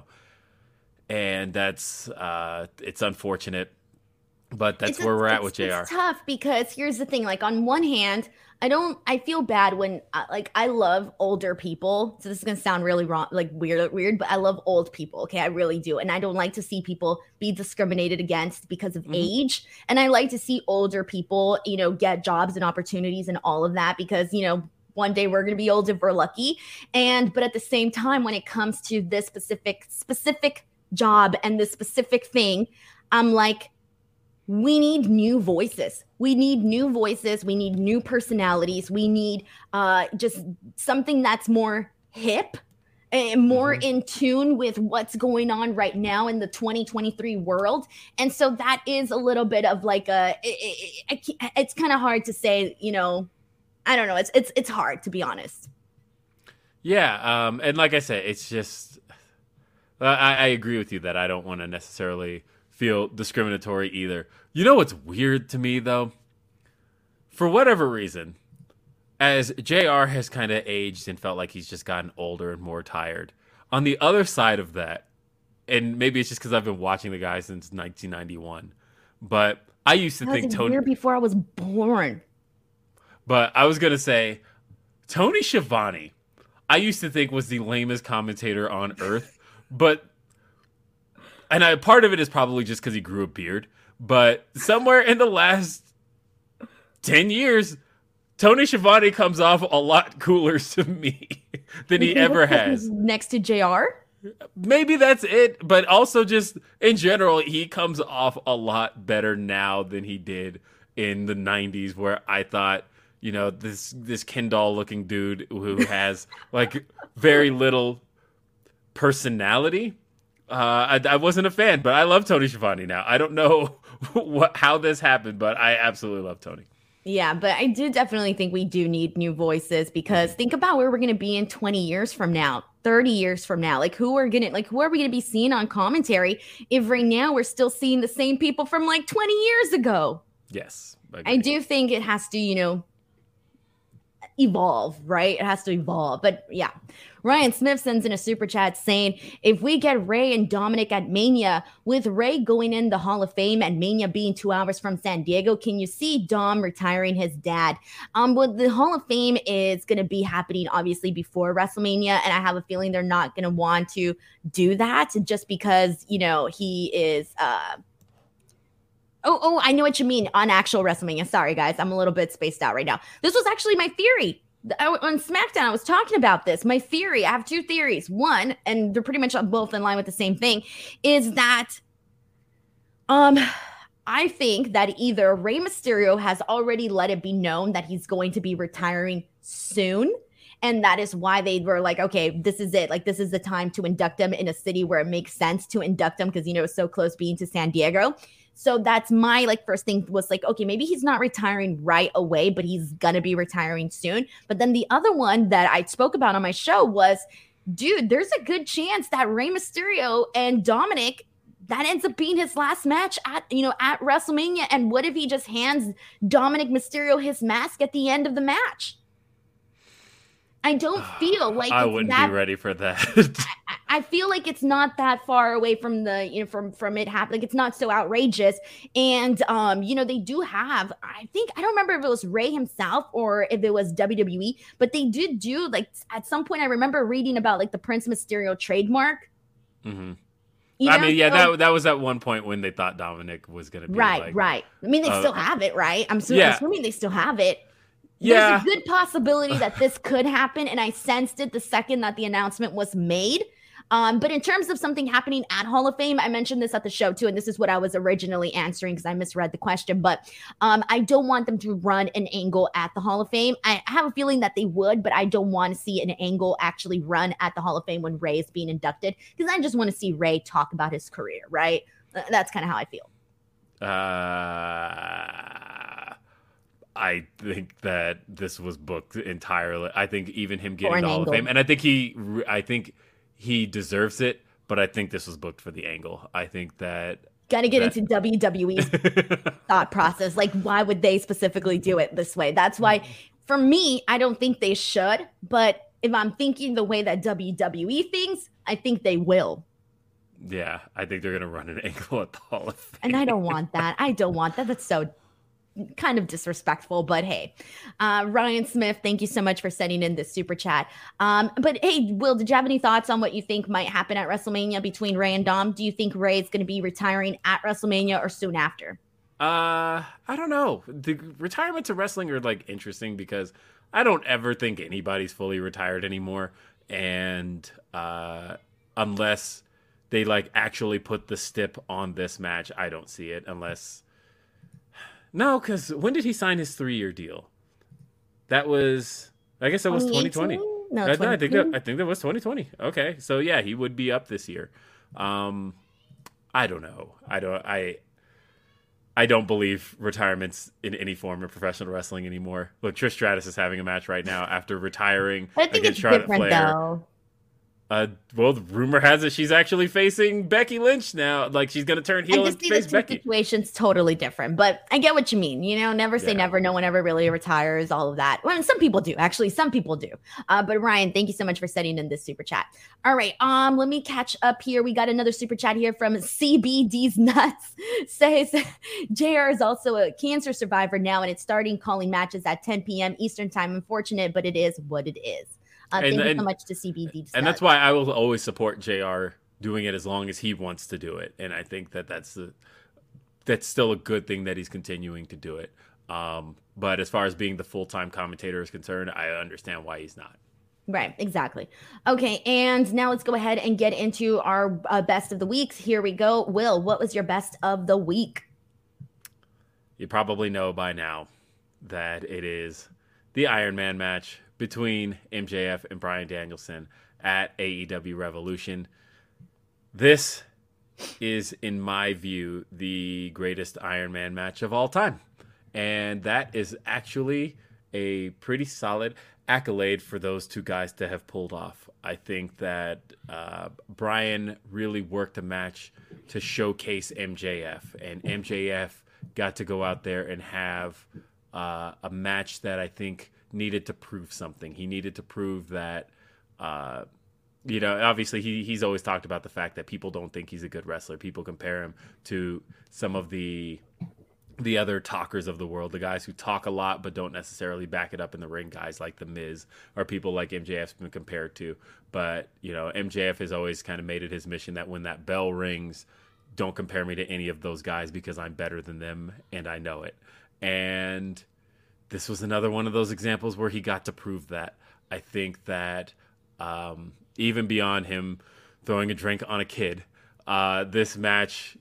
And that's, uh, it's unfortunate. But that's it's where a, we're at with J R. It's tough because here's the thing. Like, on one hand, I don't, I feel bad when, uh, like, I love older people. So this is going to sound really wrong, like weird, weird, but I love old people. Okay. I really do. And I don't like to see people be discriminated against because of mm-hmm. age. And I like to see older people, you know, get jobs and opportunities and all of that, because, you know, one day we're going to be old if we're lucky. And, but at the same time, when it comes to this specific, specific job and this specific thing, I'm like, we need new voices. We need new voices. We need new personalities. We need uh, just something that's more hip and more mm-hmm. in tune with what's going on right now in the twenty twenty-three world. And so that is a little bit of like a, it, it, it, it's kind of hard to say, you know, I don't know. It's, it's, it's hard, to be honest. Yeah. Um, and like I said, it's just, uh, I, I agree with you that I don't want to necessarily feel discriminatory either. You know what's weird to me, though? For whatever reason, as J R has kind of aged and felt like he's just gotten older and more tired, on the other side of that, and maybe it's just because I've been watching the guy since nineteen ninety-one, but I used to that think was a Tony... year before I was born. But I was going to say, Tony Schiavone, I used to think was the lamest commentator on earth, but... And I, part of it is probably just because he grew a beard. But somewhere in the last ten years, Tony Schiavone comes off a lot cooler to me than he ever has. Next to J R? Maybe that's it. But also just in general, he comes off a lot better now than he did in the nineties, where I thought, you know, this, this Ken doll looking dude who has like very little personality. Uh, I, I wasn't a fan, but I love Tony Schiavone now. I don't know what how this happened, but I absolutely love Tony. Yeah, but I do definitely think we do need new voices, because think about where we're going to be in twenty years from now, thirty years from now. Like, who are going to, like, who are we going to be seeing on commentary if right now we're still seeing the same people from like twenty years ago? Yes. I, I do think it has to, you know, evolve, right? It has to evolve. But yeah, Ryan Smith sends in a super chat saying, if we get Rey and Dominic at Mania, with Rey going in the Hall of Fame and Mania being two hours from San Diego, can you see Dom retiring his dad? Um, well, the Hall of Fame is going to be happening obviously before WrestleMania, and I have a feeling they're not going to want to do that just because, you know, he is uh Oh, oh, I know what you mean. On actual WrestleMania. Sorry, guys. I'm a little bit spaced out right now. This was actually my theory. I, on SmackDown, I was talking about this. My theory, I have two theories. One, and they're pretty much both in line with the same thing, is that um, I think that either Rey Mysterio has already let it be known that he's going to be retiring soon, and that is why they were like, okay, this is it. Like, this is the time to induct him in a city where it makes sense to induct him because, you know, it's so close being to San Diego. So that's my like first thing was like, okay, maybe he's not retiring right away, but he's gonna be retiring soon. But then the other one that I spoke about on my show was, dude, there's a good chance that Rey Mysterio and Dominic, that ends up being his last match at, you know, at WrestleMania. And what if he just hands Dominic Mysterio his mask at the end of the match? I don't feel like I it's wouldn't that, be ready for that. I, I feel like it's not that far away from the, you know, from from it happening. Like it's not so outrageous. And um, you know, they do have, I think, I don't remember if it was Ray himself or if it was W W E, but they did do like at some point I remember reading about like the Prince Mysterio trademark. Mm-hmm. You I know? mean, yeah, So- that that was at one point when they thought Dominic was going to be right, like, right. I mean, they uh, still have it, right? I'm so, yeah. assuming they still have it. Yeah. There's a good possibility that this could happen, and I sensed it the second that the announcement was made. Um, but in terms of something happening at Hall of Fame, I mentioned this at the show too, and this is what I was originally answering because I misread the question. But um, I don't want them to run an angle at the Hall of Fame. I have a feeling that they would, but I don't want to see an angle actually run at the Hall of Fame when Ray is being inducted because I just want to see Ray talk about his career, right? Uh, That's kind of how I feel. Uh, I think that this was booked entirely. I think even him getting an the Hall angle. of Fame, and I think he, I think he deserves it. But I think this was booked for the angle. I think that Got to get that- into W W E's thought process. Like, why would they specifically do it this way? That's why, for me, I don't think they should. But if I'm thinking the way that W W E thinks, I think they will. yeah, I think they're gonna run an angle at the Hall of Fame. And I don't want that. I don't want that. That's so kind of disrespectful, but hey, uh, Ryan Smith, thank you so much for sending in this super chat. Um, but hey, Will, did you have any thoughts on what you think might happen at WrestleMania between Ray and Dom? Do you think Ray is going to be retiring at WrestleMania or soon after? Uh, I don't know. The retirements of wrestling are like interesting because I don't ever think anybody's fully retired anymore, and uh, unless they like actually put the stip on this match, I don't see it. Unless no, because when did he sign his three-year deal? That was, I guess that was twenty twenty. No, I, no, I think that twenty-two? I think that was twenty twenty. Okay, so yeah, he would be up this year. Um, I don't know. I don't. I. I don't believe retirements in any form of professional wrestling anymore. Look, Trish Stratus is having a match right now after retiring But I think against it's Charlotte different Flair. though. Uh, well, the rumor has it she's actually facing Becky Lynch now. Like she's gonna turn I heel just and see the face two Becky. situations totally different, but I get what you mean. You know, never say Yeah. never. No one ever really retires. All of that. Well, some people do, actually. Some people do. Uh, but Ryan, thank you so much for sending in this super chat. All right, um, let me catch up here. We got another super chat here from C B D's Nuts. Says J R is also a cancer survivor now, and it's starting calling matches at ten p.m. Eastern time. Unfortunate, but it is what it is. Uh, And- thank you so and- much to C B D's And Nuts. that's why I will always support J R doing it as long as he wants to do it. And I think that that's the, that's still a good thing that he's continuing to do it. Um, but as far as being the full-time commentator is concerned, I understand why he's not. Right, exactly. Okay, and now let's go ahead and get into our uh, best of the weeks. Here we go. Will, what was your best of the week? You probably know by now that it is the Iron Man match between M J F and Bryan Danielson at A E W Revolution. This is, in my view, the greatest Iron Man match of all time. And that is actually a pretty solid accolade for those two guys to have pulled off. I think that uh, Bryan really worked a match to showcase M J F, and M J F got to go out there and have uh, a match that I think needed to prove something. He needed to prove that, uh, you know, obviously he he's always talked about the fact that people don't think he's a good wrestler. People compare him to some of the the other talkers of the world, the guys who talk a lot but don't necessarily back it up in the ring, guys like The Miz or people like M J F's been compared to. But, you know, M J F has always kind of made it his mission that when that bell rings, don't compare me to any of those guys because I'm better than them and I know it. And this was another one of those examples where he got to prove that. I think that um, even beyond him throwing a drink on a kid, uh, this match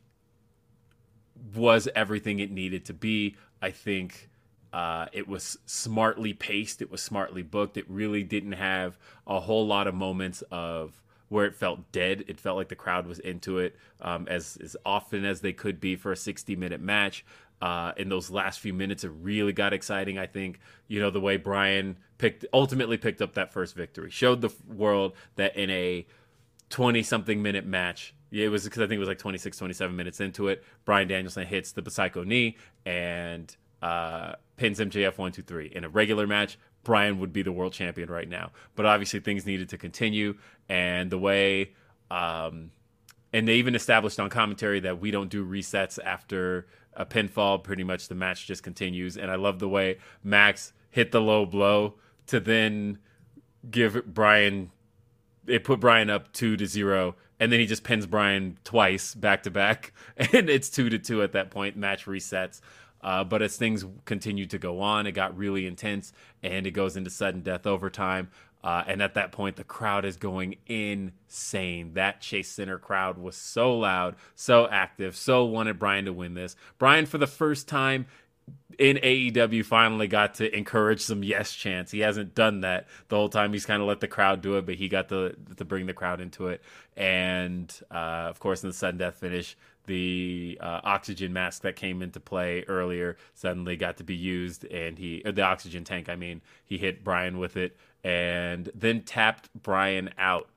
was everything it needed to be. I think uh, it was smartly paced. It was smartly booked. It really didn't have a whole lot of moments of where it felt dead. It felt like the crowd was into it um, as, as often as they could be for a sixty-minute match. Uh, in those last few minutes, it really got exciting. I think, you know, the way Bryan picked ultimately picked up that first victory, showed the world that in a twenty-something minute match, it was because I think it was like twenty-six, twenty-seven minutes into it, Bryan Danielson hits the Psycho knee and uh, pins M J F one, two, three. In a regular match, Bryan would be the world champion right now. But obviously things needed to continue, and the way... Um, and they even established on commentary that we don't do resets after a pinfall. Pretty much the match just continues. And I love the way Max hit the low blow to then give Bryan, it put Bryan up two to zero. And then he just pins Bryan twice back to back. And it's two to two at that point. Match resets. Uh, but as things continued to go on, it got really intense and it goes into sudden death overtime. Uh, and at that point, the crowd is going insane. That Chase Center crowd was so loud, so active, so wanted Bryan to win this. Bryan, for the first time in A E W, finally got to encourage some yes chants. He hasn't done that the whole time. He's kind of let the crowd do it, but he got to, to bring the crowd into it. And, uh, of course, in the sudden death finish, the uh, oxygen mask that came into play earlier suddenly got to be used, and he, or the oxygen tank, I mean, he hit Bryan with it. And then tapped Bryan out.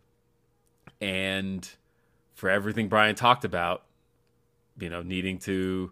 And for everything Bryan talked about, you know, needing to,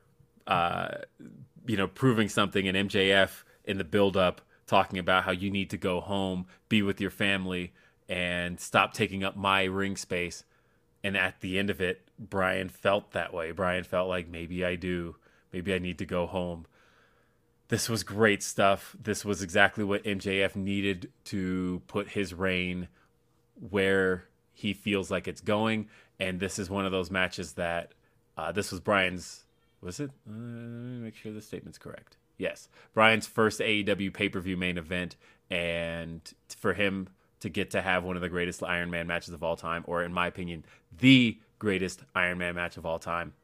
uh, you know, proving something, and M J F in the build-up talking about how you need to go home, be with your family, and stop taking up my ring space. And at the end of it, Bryan felt that way. Bryan felt like, maybe I do. Maybe I need to go home. This was great stuff. This was exactly what M J F needed to put his reign where he feels like it's going. And this is one of those matches that uh, this was Bryan's, was it? Uh, let me make sure the statement's correct. Yes. Bryan's first A E W pay-per-view main event. And for him to get to have one of the greatest Iron Man matches of all time, or in my opinion, the greatest Iron Man match of all time,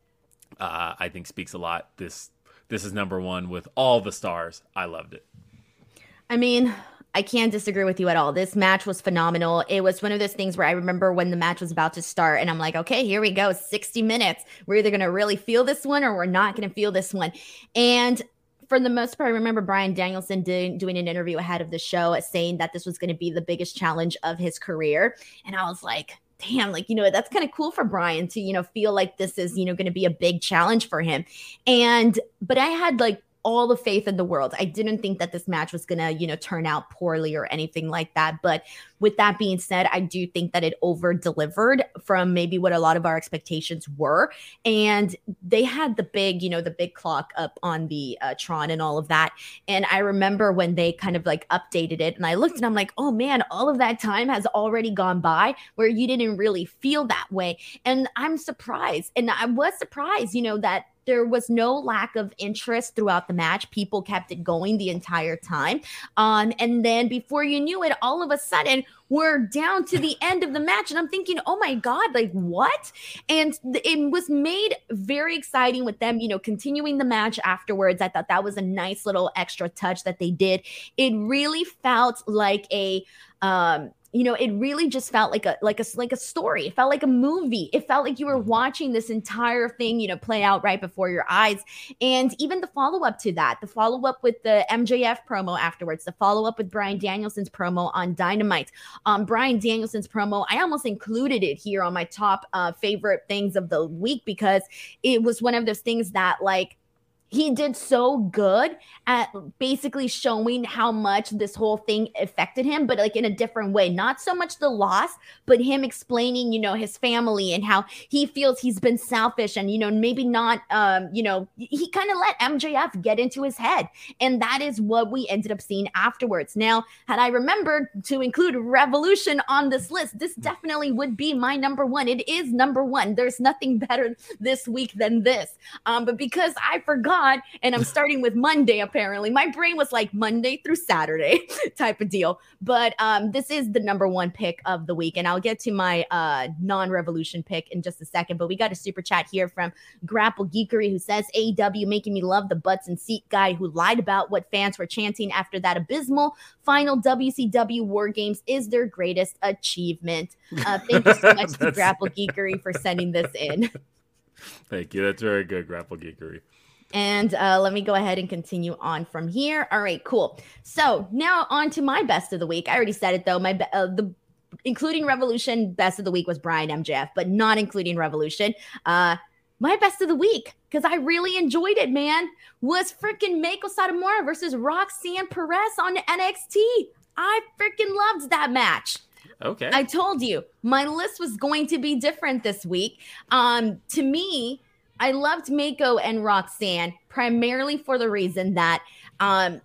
uh, I think speaks a lot. This This is number one with all the stars. I loved it. I mean, I can't disagree with you at all. This match was phenomenal. It was one of those things where I remember when the match was about to start and I'm like, okay, here we go. sixty minutes. We're either going to really feel this one or we're not going to feel this one. And for the most part, I remember Bryan Danielson did, doing an interview ahead of the show saying that this was going to be the biggest challenge of his career. And I was like, damn, like, you know, that's kind of cool for Bryan to, you know, feel like this is, you know, going to be a big challenge for him. And, but I had like all the faith in the world. I didn't think that this match was going to, you know, turn out poorly or anything like that. But with that being said, I do think that it over delivered from maybe what a lot of our expectations were. And they had the big, you know, the big clock up on the uh, Tron and all of that. And I remember when they kind of like updated it and I looked and I'm like, oh man, all of that time has already gone by where you didn't really feel that way. And I'm surprised. And I was surprised, you know, that there was no lack of interest throughout the match. People kept it going the entire time. Um, and then before you knew it, all of a sudden, we're down to the end of the match. And I'm thinking, oh my God, like what? And th- it was made very exciting with them, you know, continuing the match afterwards. I thought that was a nice little extra touch that they did. It really felt like a, um, you know, it really just felt like a like a like a story. It felt like a movie. It felt like you were watching this entire thing, you know, play out right before your eyes. And even the follow up to that, the follow up with the M J F promo afterwards, the follow up with Bryan Danielson's promo on Dynamite. Um, Bryan Danielson's promo, I almost included it here on my top uh, favorite things of the week because it was one of those things that like. He did so good at basically showing how much this whole thing affected him, but like in a different way. Not so much the loss, but him explaining, you know, his family and how he feels he's been selfish and, you know, maybe not, um, you know, he kind of let M J F get into his head. And that is what we ended up seeing afterwards. Now, had I remembered to include Revolution on this list, this definitely would be my number one. It is number one. There's nothing better this week than this. Um, but because I forgot, God. And I'm starting with Monday, apparently. My brain was like Monday through Saturday type of deal. But um, this is the number one pick of the week. And I'll get to my uh, non-revolution pick in just a second. But we got a super chat here from Grapple Geekery, who says, A E W making me love the butts and seat guy who lied about what fans were chanting after that abysmal final W C W War Games is their greatest achievement. Uh, thank you so much to Grapple Geekery for sending this in. Thank you. That's very good, Grapple Geekery. And uh, let me go ahead and continue on from here. All right, cool. So now on to my best of the week. I already said it though. My be- uh, the including Revolution, best of the week was Brian M J F, but not including Revolution. Uh, my best of the week, because I really enjoyed it, man, was freaking Meiko Satomura versus Roxanne Perez on N X T. I freaking loved that match. Okay. I told you my list was going to be different this week. Um, to me, I loved Meiko and Roxanne primarily for the reason that um,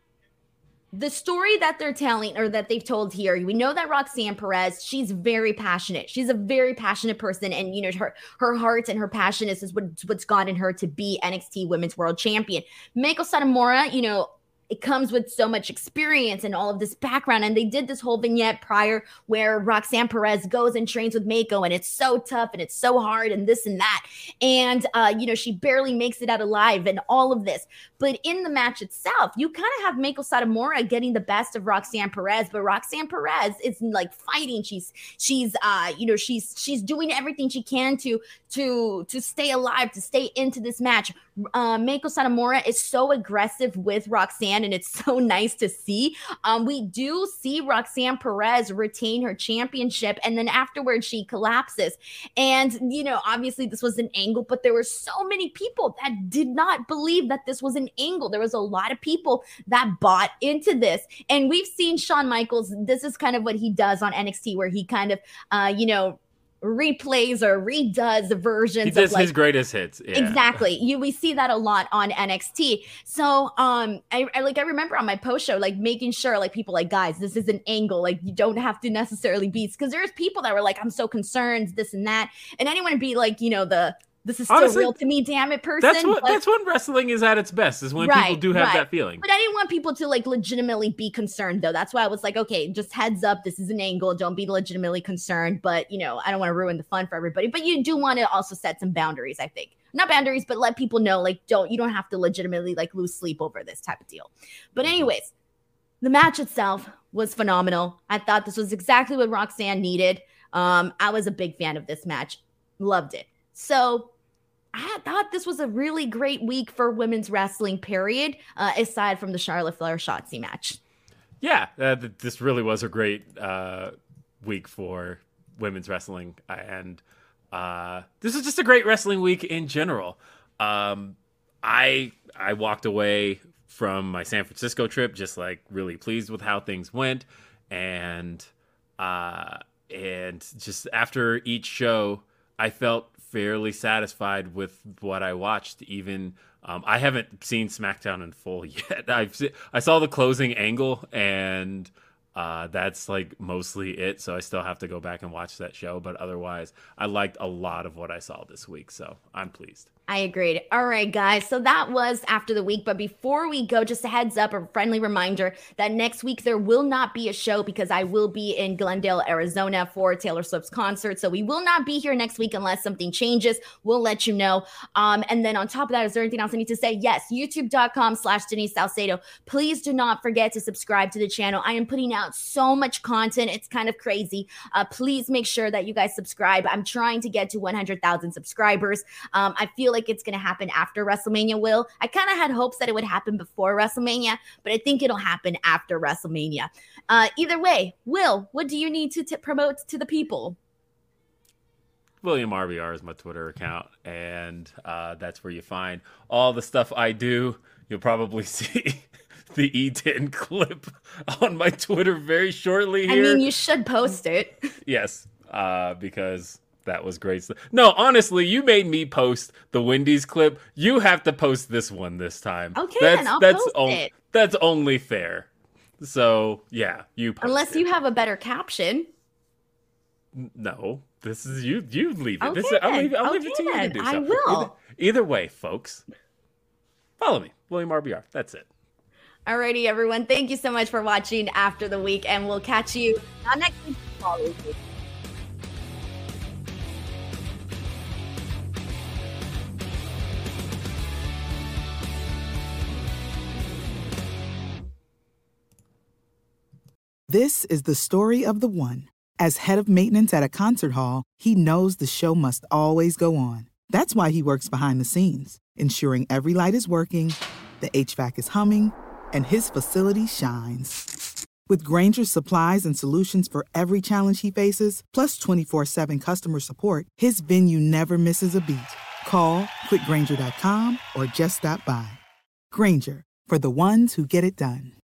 the story that they're telling or that they've told here, we know that Roxanne Perez, she's very passionate. She's a very passionate person. And, you know, her, her heart and her passion is, is what, what's gotten her to be N X T Women's World Champion. Meiko Satomura, you know, it comes with so much experience and all of this background. And they did this whole vignette prior where Roxanne Perez goes and trains with Meiko, and it's so tough and it's so hard and this and that. And, uh, you know, she barely makes it out alive and all of this. But in the match itself, you kind of have Meiko Satomura getting the best of Roxanne Perez, but Roxanne Perez is like fighting. She's, she's, uh, you know, she's, she's doing everything she can to, to, to stay alive, to stay into this match. Uh, Meiko Satomura is so aggressive with Roxanne, and it's so nice to see. Um, we do see Roxanne Perez retain her championship, and then afterwards she collapses. And, you know, obviously this was an angle, but there were so many people that did not believe that this was an angle. There was a lot of people that bought into this. And we've seen Shawn Michaels, this is kind of what he does on N X T, where he kind of, uh, you know, replays or redoes the versions he does of like, his greatest hits. Yeah. Exactly. You we see that a lot on N X T. So um I, I like I remember on my post show like making sure like people like, guys, this is an angle, like you don't have to necessarily be, because there's people that were like, I'm so concerned, this and that, and anyone would be like, you know, the this is still Honestly, real to me, damn it, person. That's what but, that's when wrestling is at its best, is when right, people do have right. that feeling. But I didn't want people to like legitimately be concerned though. That's why I was like, okay, just heads up, this is an angle. Don't be legitimately concerned. But you know, I don't want to ruin the fun for everybody. But you do want to also set some boundaries, I think. Not boundaries, but let people know, like, don't you don't have to legitimately like lose sleep over this type of deal. But anyways, the match itself was phenomenal. I thought this was exactly what Roxanne needed. Um, I was a big fan of this match. Loved it. So I thought this was a really great week for women's wrestling, period, uh, aside from the Charlotte Flair Shotzi match. Yeah, uh, th- this really was a great uh, week for women's wrestling. And uh, this is just a great wrestling week in general. Um, I I walked away from my San Francisco trip just like really pleased with how things went. And uh, and just after each show, I felt fairly satisfied with what I watched. Even um, I haven't seen SmackDown in full yet. I've se- I saw the closing angle, and uh, that's like mostly it. So I still have to go back and watch that show. But otherwise, I liked a lot of what I saw this week. So I'm pleased. I agreed. All right, guys. So that was after the week. But before we go, just a heads up, a friendly reminder that next week there will not be a show because I will be in Glendale, Arizona for Taylor Swift's concert. So we will not be here next week unless something changes. We'll let you know. Um, and then on top of that, is there anything else I need to say? Yes, youtube.com slash Denise Salcedo. Please do not forget to subscribe to the channel. I am putting out so much content. It's kind of crazy. Uh, please make sure that you guys subscribe. I'm trying to get to one hundred thousand subscribers. Um, I feel like it's going to happen after WrestleMania, Will. I kind of had hopes that it would happen before WrestleMania, but I think it'll happen after WrestleMania. Uh, either way, Will, what do you need to t- promote to the people? William R B R is my Twitter account, and uh, that's where you find all the stuff I do. You'll probably see the E ten clip on my Twitter very shortly here. I mean, you should post it. Yes, uh, because that was great stuff. No, honestly, you made me post the Wendy's clip. You have to post this one this time. Okay, that's, then I'll that's post on- it. That's only fair. So, yeah, you post Unless it. you have a better caption. No, this is you. You leave it. Okay, this is, I'll leave, I'll okay leave it to you to then. do so. I will. Either, either way, folks. follow me, William R B R. That's it. Alrighty, everyone. Thank you so much for watching After the Week, and we'll catch you not next week. Following week. This is the story of the one. As head of maintenance at a concert hall, he knows the show must always go on. That's why he works behind the scenes, ensuring every light is working, the H V A C is humming, and his facility shines. With Grainger's supplies and solutions for every challenge he faces, plus twenty-four seven customer support, his venue never misses a beat. Call quick grainger dot com or just stop by. Grainger, for the ones who get it done.